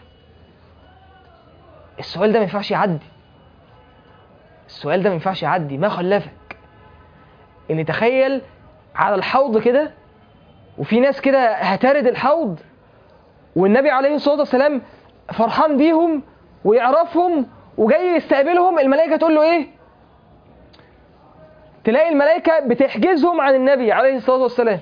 السؤال ده ما ينفعش يعدي. ما خلفك؟ ان تخيل على الحوض كده وفي ناس كده هترد الحوض والنبي عليه الصلاة والسلام فرحان بيهم ويعرفهم وجاي يستقبلهم، الملائكة تقول له ايه؟ تلاقي الملائكة بتحجزهم عن النبي عليه الصلاة والسلام.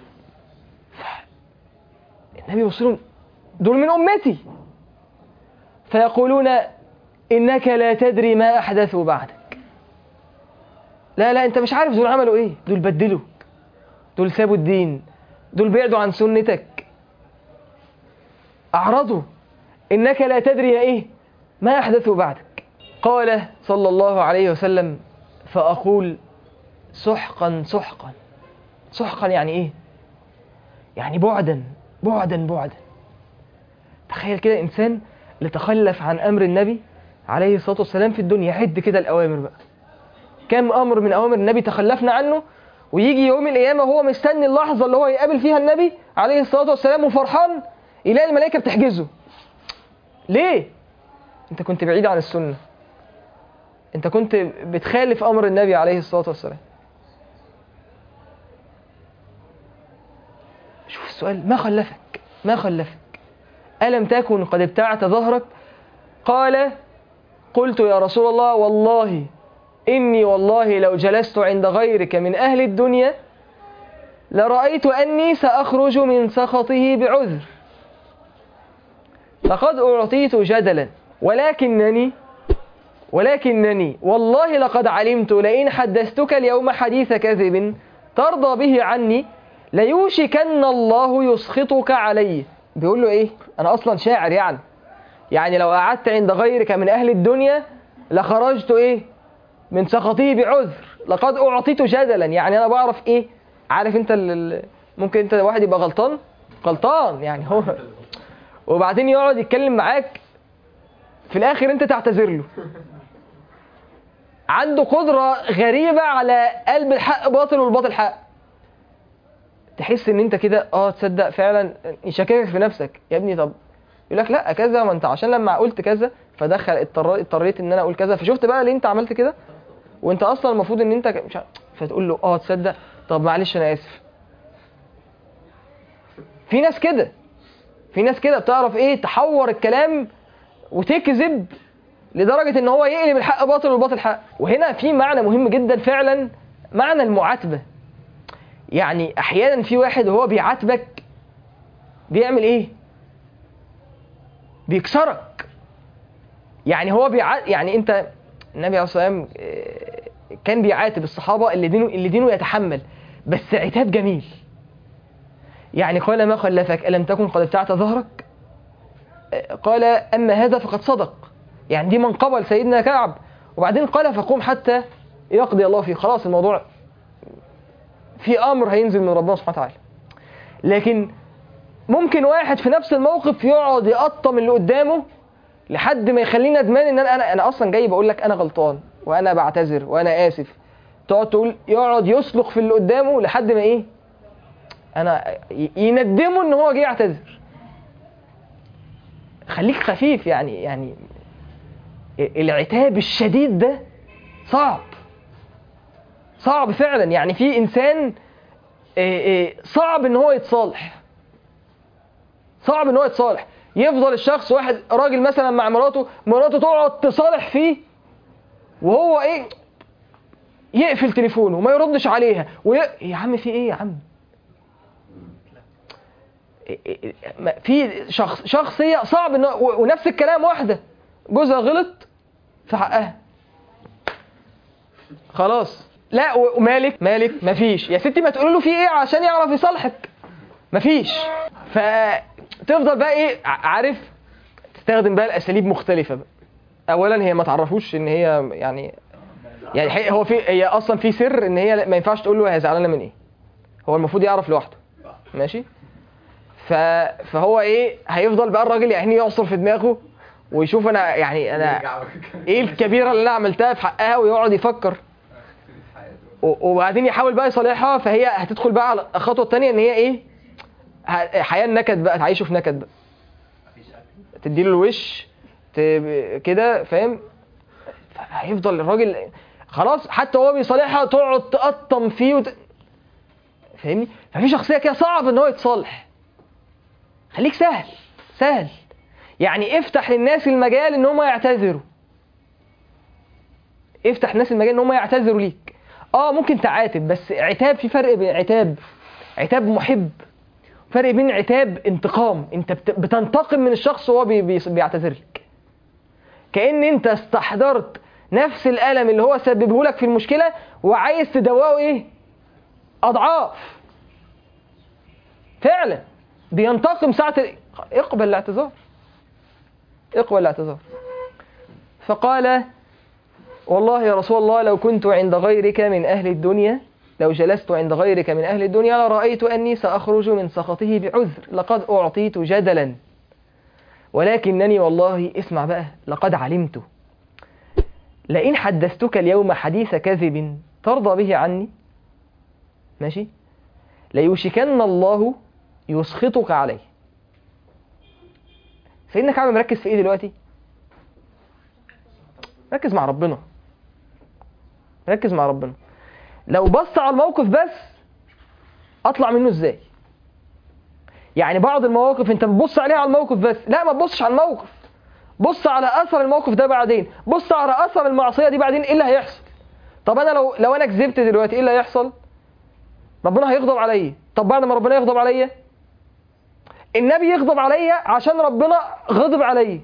النبي يبص لهم، دول من أمتي. فيقولون إنك لا تدري ما أحدثوا بعدك. لا انت مش عارف دول عملوا ايه. دول بدلوا، دول سابوا الدين، دول بعدوا عن سنتك، اعرضوا. انك لا تدري ايه ما احدثوا بعدك. قال صلى الله عليه وسلم: فأقول سحقا سحقا. سحقا يعني إيه؟ يعني بعدا بعدا بعدا. تخيل كده إنسان اللي تخلف عن أمر النبي عليه الصلاة والسلام في الدنيا. عد كده الأوامر بقى، كم أمر من أوامر النبي تخلفنا عنه، ويجي يوم القيامة هو مستني اللحظة اللي هو يقابل فيها النبي عليه الصلاة والسلام وفرحان، يلاقي الملائكة بتحجزه. ليه؟ أنت كنت بعيد عن السنة، أنت كنت بتخالف أمر النبي عليه الصلاة والسلام. شوف السؤال، ما خلفك؟ ما خلفك؟ ألم تكن قد ابتعت ظهرك؟ قال: قلت يا رسول الله والله إني والله لو جلست عند غيرك من أهل الدنيا لرأيت أني سأخرج من سخطه بعذر، فقد أعطيت جدلا، ولكنني والله لقد علمت لئن حدثتك اليوم حديث كذب ترضى به عني ليوشكن الله يسخطك علي. بيقول له إيه؟ أنا أصلا شاعر، يعني لو قعدت عند غيرك من أهل الدنيا لخرجت إيه؟ من سخطه بعذر. لقد أعطيت جدلا، يعني أنا بعرف إيه؟ عارف أنت ممكن أنت واحد يبقى غلطان يعني هو، وبعدين يقعد يتكلم معاك في الآخر أنت تعتذر له. عنده قدرة غريبة على قلب الحق باطل والباطل حق. تحس ان انت كده تصدق فعلا، يشككك في نفسك يا ابني. طب يقول لك لا كذا، ما انت عشان لما قلت كذا فدخل اضطريت ان انا اقول كذا، فشفت بقى ليه انت عملت كده، وانت اصلا المفروض ان انت مش فتقول له تصدق، طب معلش انا اسف. في ناس كده بتعرف ايه تحور الكلام وتكذب لدرجة ان هو يقلب الحق باطل والباطل حق. وهنا في معنى مهم جدا فعلا، معنى المعاتبة. يعني احيانا في واحد وهو بيعاتبك بيعمل ايه؟ بيكسرك. يعني هو يعني انت النبي عليه الصلاة والسلام كان بيعاتب الصحابة اللي دينه يتحمل، بس عتاب جميل. يعني قال: ما خلفك؟ ألم تكن قد ابتعت ظهرك؟ قال: أما هذا فقد صدق. يعني دي منقبة لسيدنا كعب. وبعدين قال: فقوم حتى يقضي الله فيه. خلاص الموضوع في أمر هينزل من ربنا سبحانه وتعالى. لكن ممكن واحد في نفس الموقف يقعد يقطم اللي قدامه لحد ما يخلينا ندمان ان انا اصلا جاي بقول لك انا غلطان وانا بعتذر وانا اسف. تقعد تقول، يقعد يسلق في اللي قدامه لحد ما ايه؟ انا يندمه ان هو جه يعتذر. خليك خفيف. يعني العتاب الشديد ده صعب فعلا. يعني في انسان صعب ان هو يتصالح. يفضل الشخص واحد راجل مثلا مع مراته تقعد تصالح فيه، وهو ايه؟ يقفل تليفونه وما يردش عليها يا عم في ايه يا عم؟ في شخصية صعب انه، ونفس الكلام واحدة جوزها غلط في حقها، خلاص لا ومالك مفيش يا ستي، ما تقول له في ايه عشان يعرف يصالحك، مفيش. فتفضل بقى ايه؟ عارف، تستخدم بقى الاساليب مختلفة بقى. اولا هي ما تعرفوش ان هي يعني هي اصلا في سر ان هي ما ينفعش تقول له هي زعلانه من ايه، هو المفروض يعرف لوحده، ماشي. فهو ايه؟ هيفضل بقى الراجل يعني يعصر في دماغه ويشوف انا ايه الكبيره اللي انا عملتها في حقها، ويقعد يفكر وبعدين يحاول بقى يصالحها. فهي هتدخل بقى على الخطوه الثانيه ان هي ايه؟ حياه نكد بقى، تعيشه في نكد بقى، تديله الوش كده، فاهم؟ هيفضل الراجل خلاص حتى هو بيصالحها تقعد تقطم فيه فاهمني؟ ففي شخصيه كده صعب ان هو يتصالح. خليك سهل. يعني افتح للناس المجال ان هم يعتذروا، ليك. ممكن تعاتب، بس عتاب، في فرق بين عتاب محب، فرق بين عتاب انتقام. انت بتنتقم من الشخص وهو بيعتذر لك، كأن انت استحضرت نفس الألم اللي هو سببه لك في المشكلة وعايز تدواه ايه؟ أضعاف. فعلا بينتقم ساعة اقبل الاعتذار. فقال: والله يا رسول الله لو كنت عند غيرك من أهل الدنيا، لو جلست عند غيرك من أهل الدنيا لرأيت أني سأخرج من سخطه بعذر، لقد أعطيت جدلا ولكنني والله، اسمع بقى، لقد علمت لئن حدثتك اليوم حديث كذب ترضى به عني، ماشي، ليوشكن الله يسخطك عليه. سيدنا كعب مركز في ايه دلوقتي؟ ركز مع ربنا، ركز مع ربنا. لو بص على الموقف بس اطلع منه ازاي؟ يعني بعض المواقف انت بتبص عليها على الموقف بس، لا ما تبصش على الموقف، بص على اثر الموقف ده بعدين، بص على اثر المعصيه دي بعدين، ايه اللي هيحصل؟ طب انا لو انا كذبت دلوقتي ايه اللي هيحصل؟ ربنا هيغضب عليا. طب بعد ما ربنا يغضب عليا، النبي يغضب عليا عشان ربنا غضب عليا،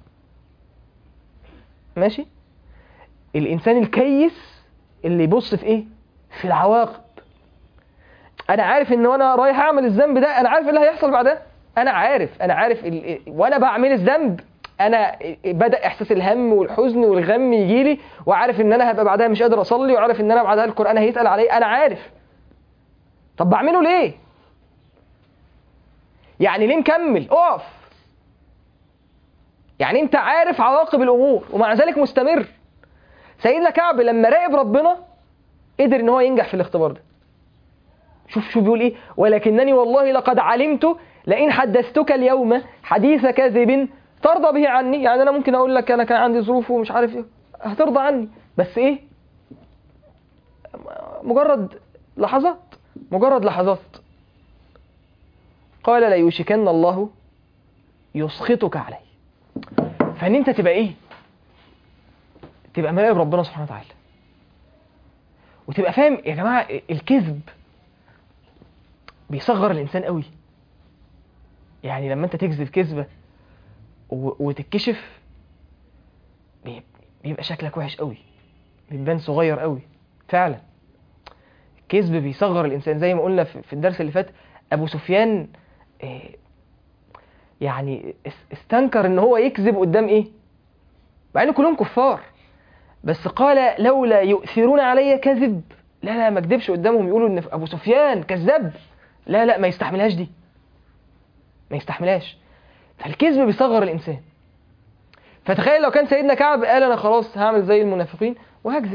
ماشي. الانسان الكيس اللي يبص في ايه؟ في العواقب. انا عارف ان وانا رايح اعمل الذنب ده انا عارف ايه اللي هيحصل بعدها، انا عارف وانا بعمل الذنب انا بدأ احساس الهم والحزن والغم يجيلي، وعارف ان انا هبقى بعدها مش قادر اصلي، وعارف ان انا بعدها القرآن هيسأل علي، انا عارف. طب بعمله ليه؟ يعني ليه مكمل؟ اقف. يعني انت عارف عواقب الامور ومع ذلك مستمر. سيدنا كعب لما راقب ربنا قدر ان هو ينجح في الاختبار ده. شوف بيقول ايه؟ ولكنني والله لقد علمت لئن حدثتك اليوم حديث كاذب ترضى به عني. يعني انا ممكن اقول لك انا كان عندي ظروف ومش عارف ايه، هترضى عني، بس ايه؟ مجرد لحظات. قال لا يوشكن الله يسخطك عليه. فان انت تبقى ايه؟ تبقى مراقب ربنا سبحانه وتعالى، وتبقى فاهم يا جماعه الكذب بيصغر الانسان قوي. يعني لما انت تكذب كذبه وتتكشف بيبقى شكلك وحش قوي، بيبان صغير قوي فعلا. الكذب بيصغر الانسان زي ما قلنا في الدرس اللي فات. ابو سفيان يعني استنكر ان هو يكذب قدام ايه؟ مع ان كلهم كفار، بس قال لولا يؤثرون علي كذب، لا ما اكذبش قدامهم يقولوا ان ابو سفيان كذاب، لا ما يستحملهاش دي، ما يستحملهاش. فالكذب بيصغر الانسان. فتخيل لو كان سيدنا كعب قال انا خلاص هعمل زي المنافقين وهكذب.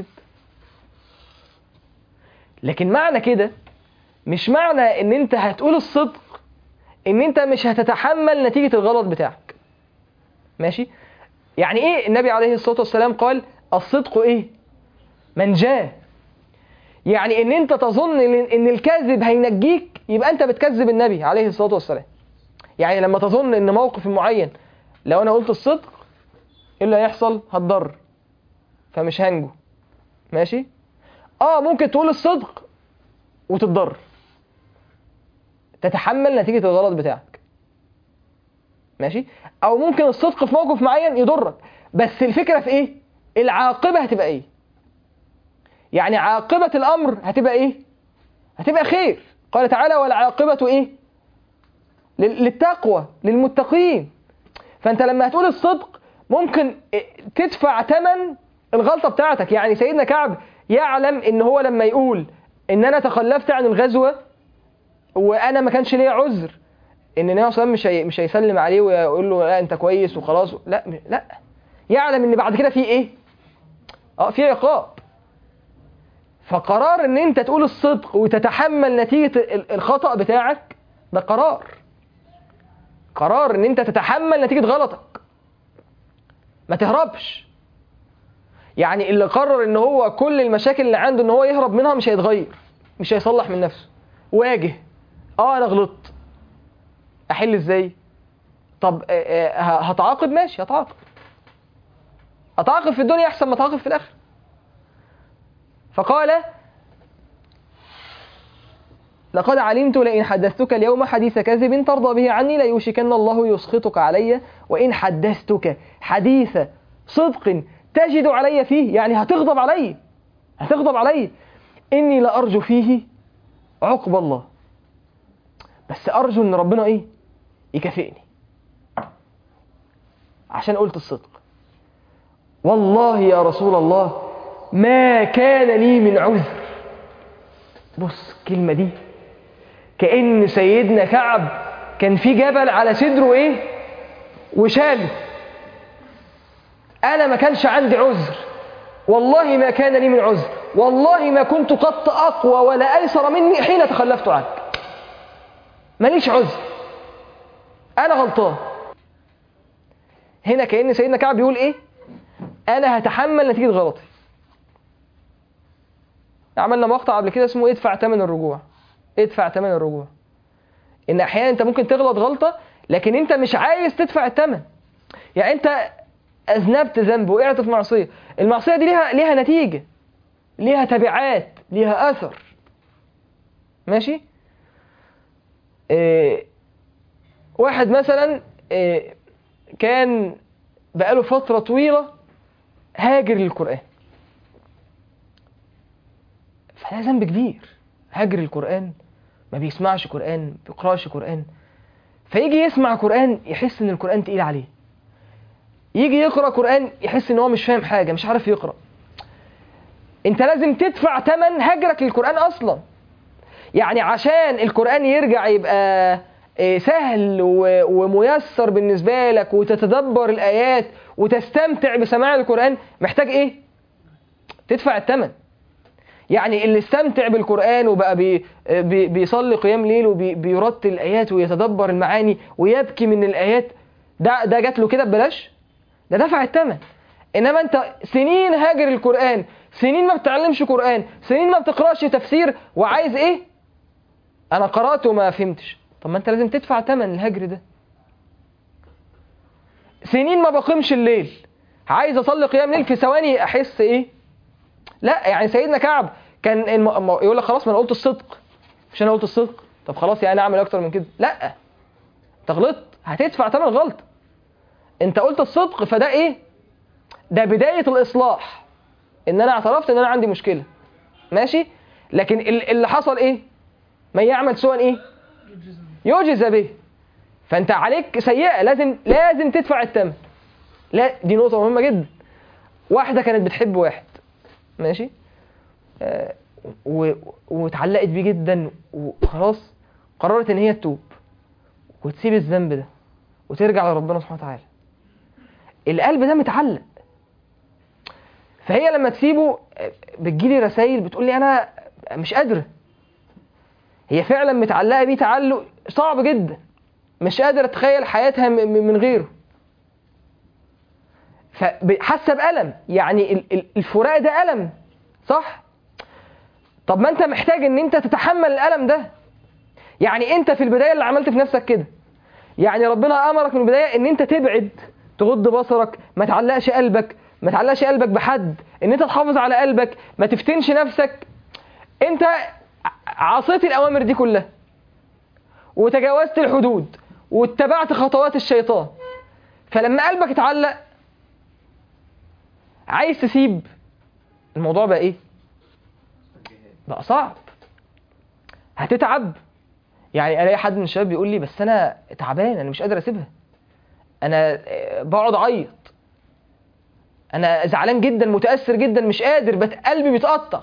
لكن معنى كده مش معنى ان انت هتقول الصدق ان انت مش هتتحمل نتيجة الغلط بتاعك، ماشي. يعني ايه؟ النبي عليه الصلاة والسلام قال الصدق ايه؟ منجاه. يعني ان انت تظن ان الكاذب هينجيك يبقى انت بتكذب النبي عليه الصلاة والسلام. يعني لما تظن ان موقف معين لو انا قلت الصدق ايه اللي هيحصل؟ هتضر فمش هنجو، ماشي. ممكن تقول الصدق وتتضر، تتحمل نتيجة الغلط بتاعك، ماشي. او ممكن الصدق في موقف معين يضرك، بس الفكرة في ايه؟ العاقبة هتبقى ايه؟ يعني عاقبة الامر هتبقى ايه؟ هتبقى خير. قال تعالى والعاقبة ايه؟ للتقوى للمتقين. فانت لما هتقول الصدق ممكن تدفع ثمن الغلطة بتاعتك. يعني سيدنا كعب يعلم ان هو لما يقول ان انا تخلفت عن الغزوة وانا ما كانش ليا عذر، ان النبي صلى الله عليه وسلم مش هيسلم عليه ويقول له لا انت كويس وخلاص، لا يعلم ان بعد كده في ايه؟ في عقاب. فقرار ان انت تقول الصدق وتتحمل نتيجة الخطأ بتاعك ده قرار ان انت تتحمل نتيجة غلطك، ما تهربش. يعني اللي قرر ان هو كل المشاكل اللي عنده ان هو يهرب منها مش هيتغير، مش هيصلح من نفسه. واجه، انا غلطت، احل ازاي؟ طب هتعاقب، ماشي هتعاقب في الدنيا احسن ما تعاقب في الاخره. فقال لقد علمت لئن حدثتك اليوم حديث كذب ترضى به عني ليوشكن الله يسخطك علي وإن حدثتك حديث صدق تجد علي فيه، يعني هتغضب علي إني لأرجو فيه عقب الله، بس أرجو إن ربنا إيه؟ يكافئني عشان قلت الصدق. والله يا رسول الله ما كان لي من عذر. بص الكلمة دي كأن سيدنا كعب كان في جبل على صدره ايه وشاله. انا ما كانش عندي عذر، والله ما كان لي من عذر، والله ما كنت قط اقوى ولا ايسر مني حين تخلفت عنك. ماليش عذر، انا غلطان. هنا كأن سيدنا كعب بيقول ايه؟ انا هتحمل نتيجة غلطي. عملنا مقطع قبل كده اسمه ادفع ثمن الرجوع. ادفع ثمن الرجوع. ان احيانا انت ممكن تغلط غلطة لكن انت مش عايز تدفع الثمن. يعني انت اذنبت ذنب وقعت في معصية، المعصية دي ليها نتيجة، ليها تبعات، ليها اثر. ماشي؟ واحد مثلا كان بقاله فترة طويلة هاجر للقرآن، فده ذنب كبير. هاجر القرآن، ما بيسمعش قرآن، ما بيقرأش قرآن، فيجي يسمع قرآن يحس ان القرآن تقيل عليه، يجي يقرأ قرآن يحس ان هو مش فاهم حاجة، مش عارف يقرأ. انت لازم تدفع ثمن هجرك للقرآن اصلا. يعني عشان القرآن يرجع يبقى سهل وميسر بالنسبة لك وتتدبر الآيات وتستمتع بسماع القرآن، محتاج ايه؟ تدفع الثمن. يعني اللي استمتع بالقرآن وبقى بيصلي قيام ليل وبيرتل الآيات ويتدبر المعاني ويبكي من الآيات، ده جات له كده ببلاش؟ ده دفع الثمن. إنما أنت سنين هاجر القرآن، سنين ما بتعلمش قرآن، سنين ما بتقرأش تفسير، وعايز إيه؟ أنا قرأت وما فهمتش. طب ما أنت لازم تدفع ثمن الهجر ده. سنين ما بقيمش الليل، عايز أصلي قيام ليل في ثواني أحس إيه؟ لا. يعني سيدنا كعب كان يقول لك خلاص ما انا قلت الصدق، مش انا قلت الصدق، طب خلاص يعني اعمل اكتر من كده؟ لا، انت غلطت، هتدفع ثمن الغلطه. انت قلت الصدق، فده ايه؟ ده بدايه الاصلاح، ان انا اعترفت ان انا عندي مشكله. ماشي؟ لكن اللي حصل ايه؟ من يعمل سوءا ايه؟ يجزى به. فانت عليك سيئه، لازم تدفع الثمن. لا، دي نقطه مهمه جدا. واحده كانت بتحب واحد، ماشي، واتعلقت بيه جدا، وخلاص قررت ان هي تتوب وتسيب الذنب ده وترجع لربنا سبحانه وتعالى. القلب ده متعلق، فهي لما تسيبه بتجيلي رسائل بتقول لي انا مش قادره. هي فعلا متعلقه بيه تعلق صعب جدا، مش قادره تتخيل حياتها من غيره، فحاسه بألم. يعني الفراق ده ألم، صح؟ طب ما انت محتاج ان انت تتحمل الألم ده. يعني انت في البداية اللي عملت في نفسك كده، يعني ربنا امرك من البداية ان انت تبعد، تغض بصرك، ما تعلقش قلبك بحد، ان انت تحافظ على قلبك، ما تفتنش نفسك. انت عصيت الأوامر دي كلها وتجاوزت الحدود واتبعت خطوات الشيطان، فلما قلبك اتعلق عايز تسيب، الموضوع بقى ايه؟ بقى صعب، هتتعب. يعني الاقي حد من الشباب بيقول لي بس انا تعبان، انا مش قادر اسيبها، انا بقعد اعيط، انا زعلان جدا، متاثر جدا، مش قادر، قلبي بيتقطع.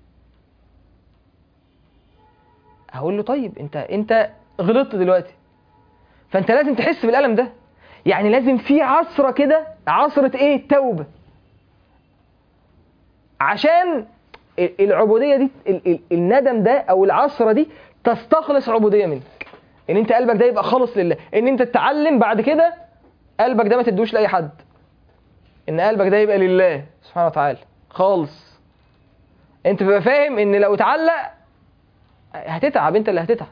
هقول له طيب انت غلطت دلوقتي، فانت لازم تحس بالالم ده. يعني لازم في عصره كده، عصره ايه؟ التوبه، عشان العبوديه دي، الندم ده او العصره دي تستخلص عبوديه منك، ان انت قلبك ده يبقى خالص لله، ان انت تتعلم بعد كده قلبك ده ما تدوش لاي حد، ان قلبك ده يبقى لله سبحانه وتعالى خالص. انت تبقى فاهم ان لو اتعلق هتتعب، انت اللي هتتعب.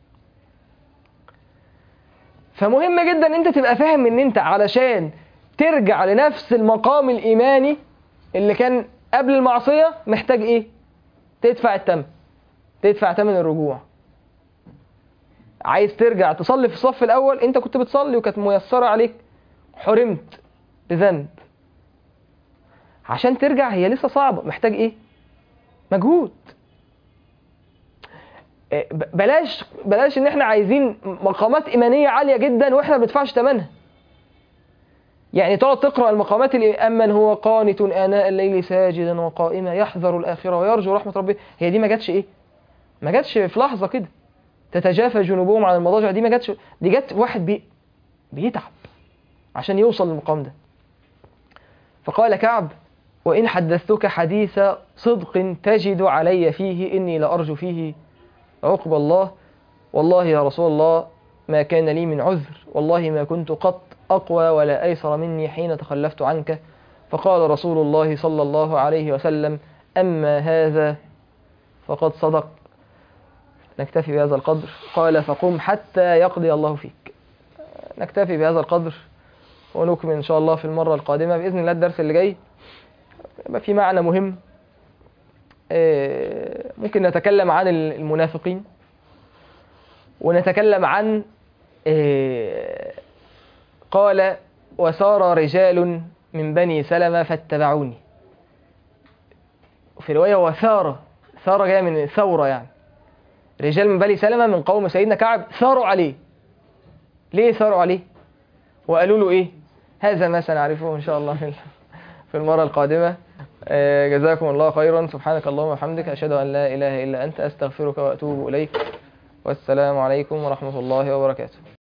فمهم جدا ان انت تبقى فاهم ان انت علشان ترجع لنفس المقام الايماني اللي كان قبل المعصية محتاج ايه؟ تدفع ثمن الرجوع. عايز ترجع تصلي في الصف الاول، انت كنت بتصلي وكانت ميسرة عليك، حرمت بذنب، عشان ترجع هي لسه صعبة، محتاج ايه؟ مجهود. بلاش ان احنا عايزين مقامات ايمانية عالية جدا واحنا ما بندفعش ثمنها. يعني تقعد تقرأ المقامات اللي أمن هو قانت آناء الليل ساجدا وقائما يحذر الآخرة ويرجو رحمة ربه، هي دي ما جاتش إيه؟ ما جاتش في لحظة كده تتجافى جنوبهم عن المضاجع، دي ما جاتش، دي جت واحد بيتعب عشان يوصل للمقام ده. فقال كعب: وإن حدثتك حديث صدق تجد علي فيه إني لأرجو فيه عقب الله، والله يا رسول الله ما كان لي من عذر، والله ما كنت قط أقوى ولا أيسر مني حين تخلفت عنك. فقال رسول الله صلى الله عليه وسلم: أما هذا فقد صدق. نكتفي بهذا القدر. قال: فقم حتى يقضي الله فيك. نكتفي بهذا القدر ونكمل إن شاء الله في المرة القادمة بإذن الله. الدرس اللي جاي يبقى في معنى مهم، ممكن نتكلم عن المنافقين، ونتكلم عن قال: وسار رجال من بني سلمة فاتبعوني. وفي رواية وثارة، ثارة جاية من ثورة، يعني رجال من بني سلمة من قوم سيدنا كعب ثاروا عليه. ليه ثاروا عليه؟ وقالوا له إيه؟ هذا ما سنعرفه إن شاء الله في المرة القادمة. جزاكم الله خيرا. سبحانك اللهم وبحمدك، أشهد أن لا إله إلا أنت، أستغفرك وأتوب إليك. والسلام عليكم ورحمة الله وبركاته.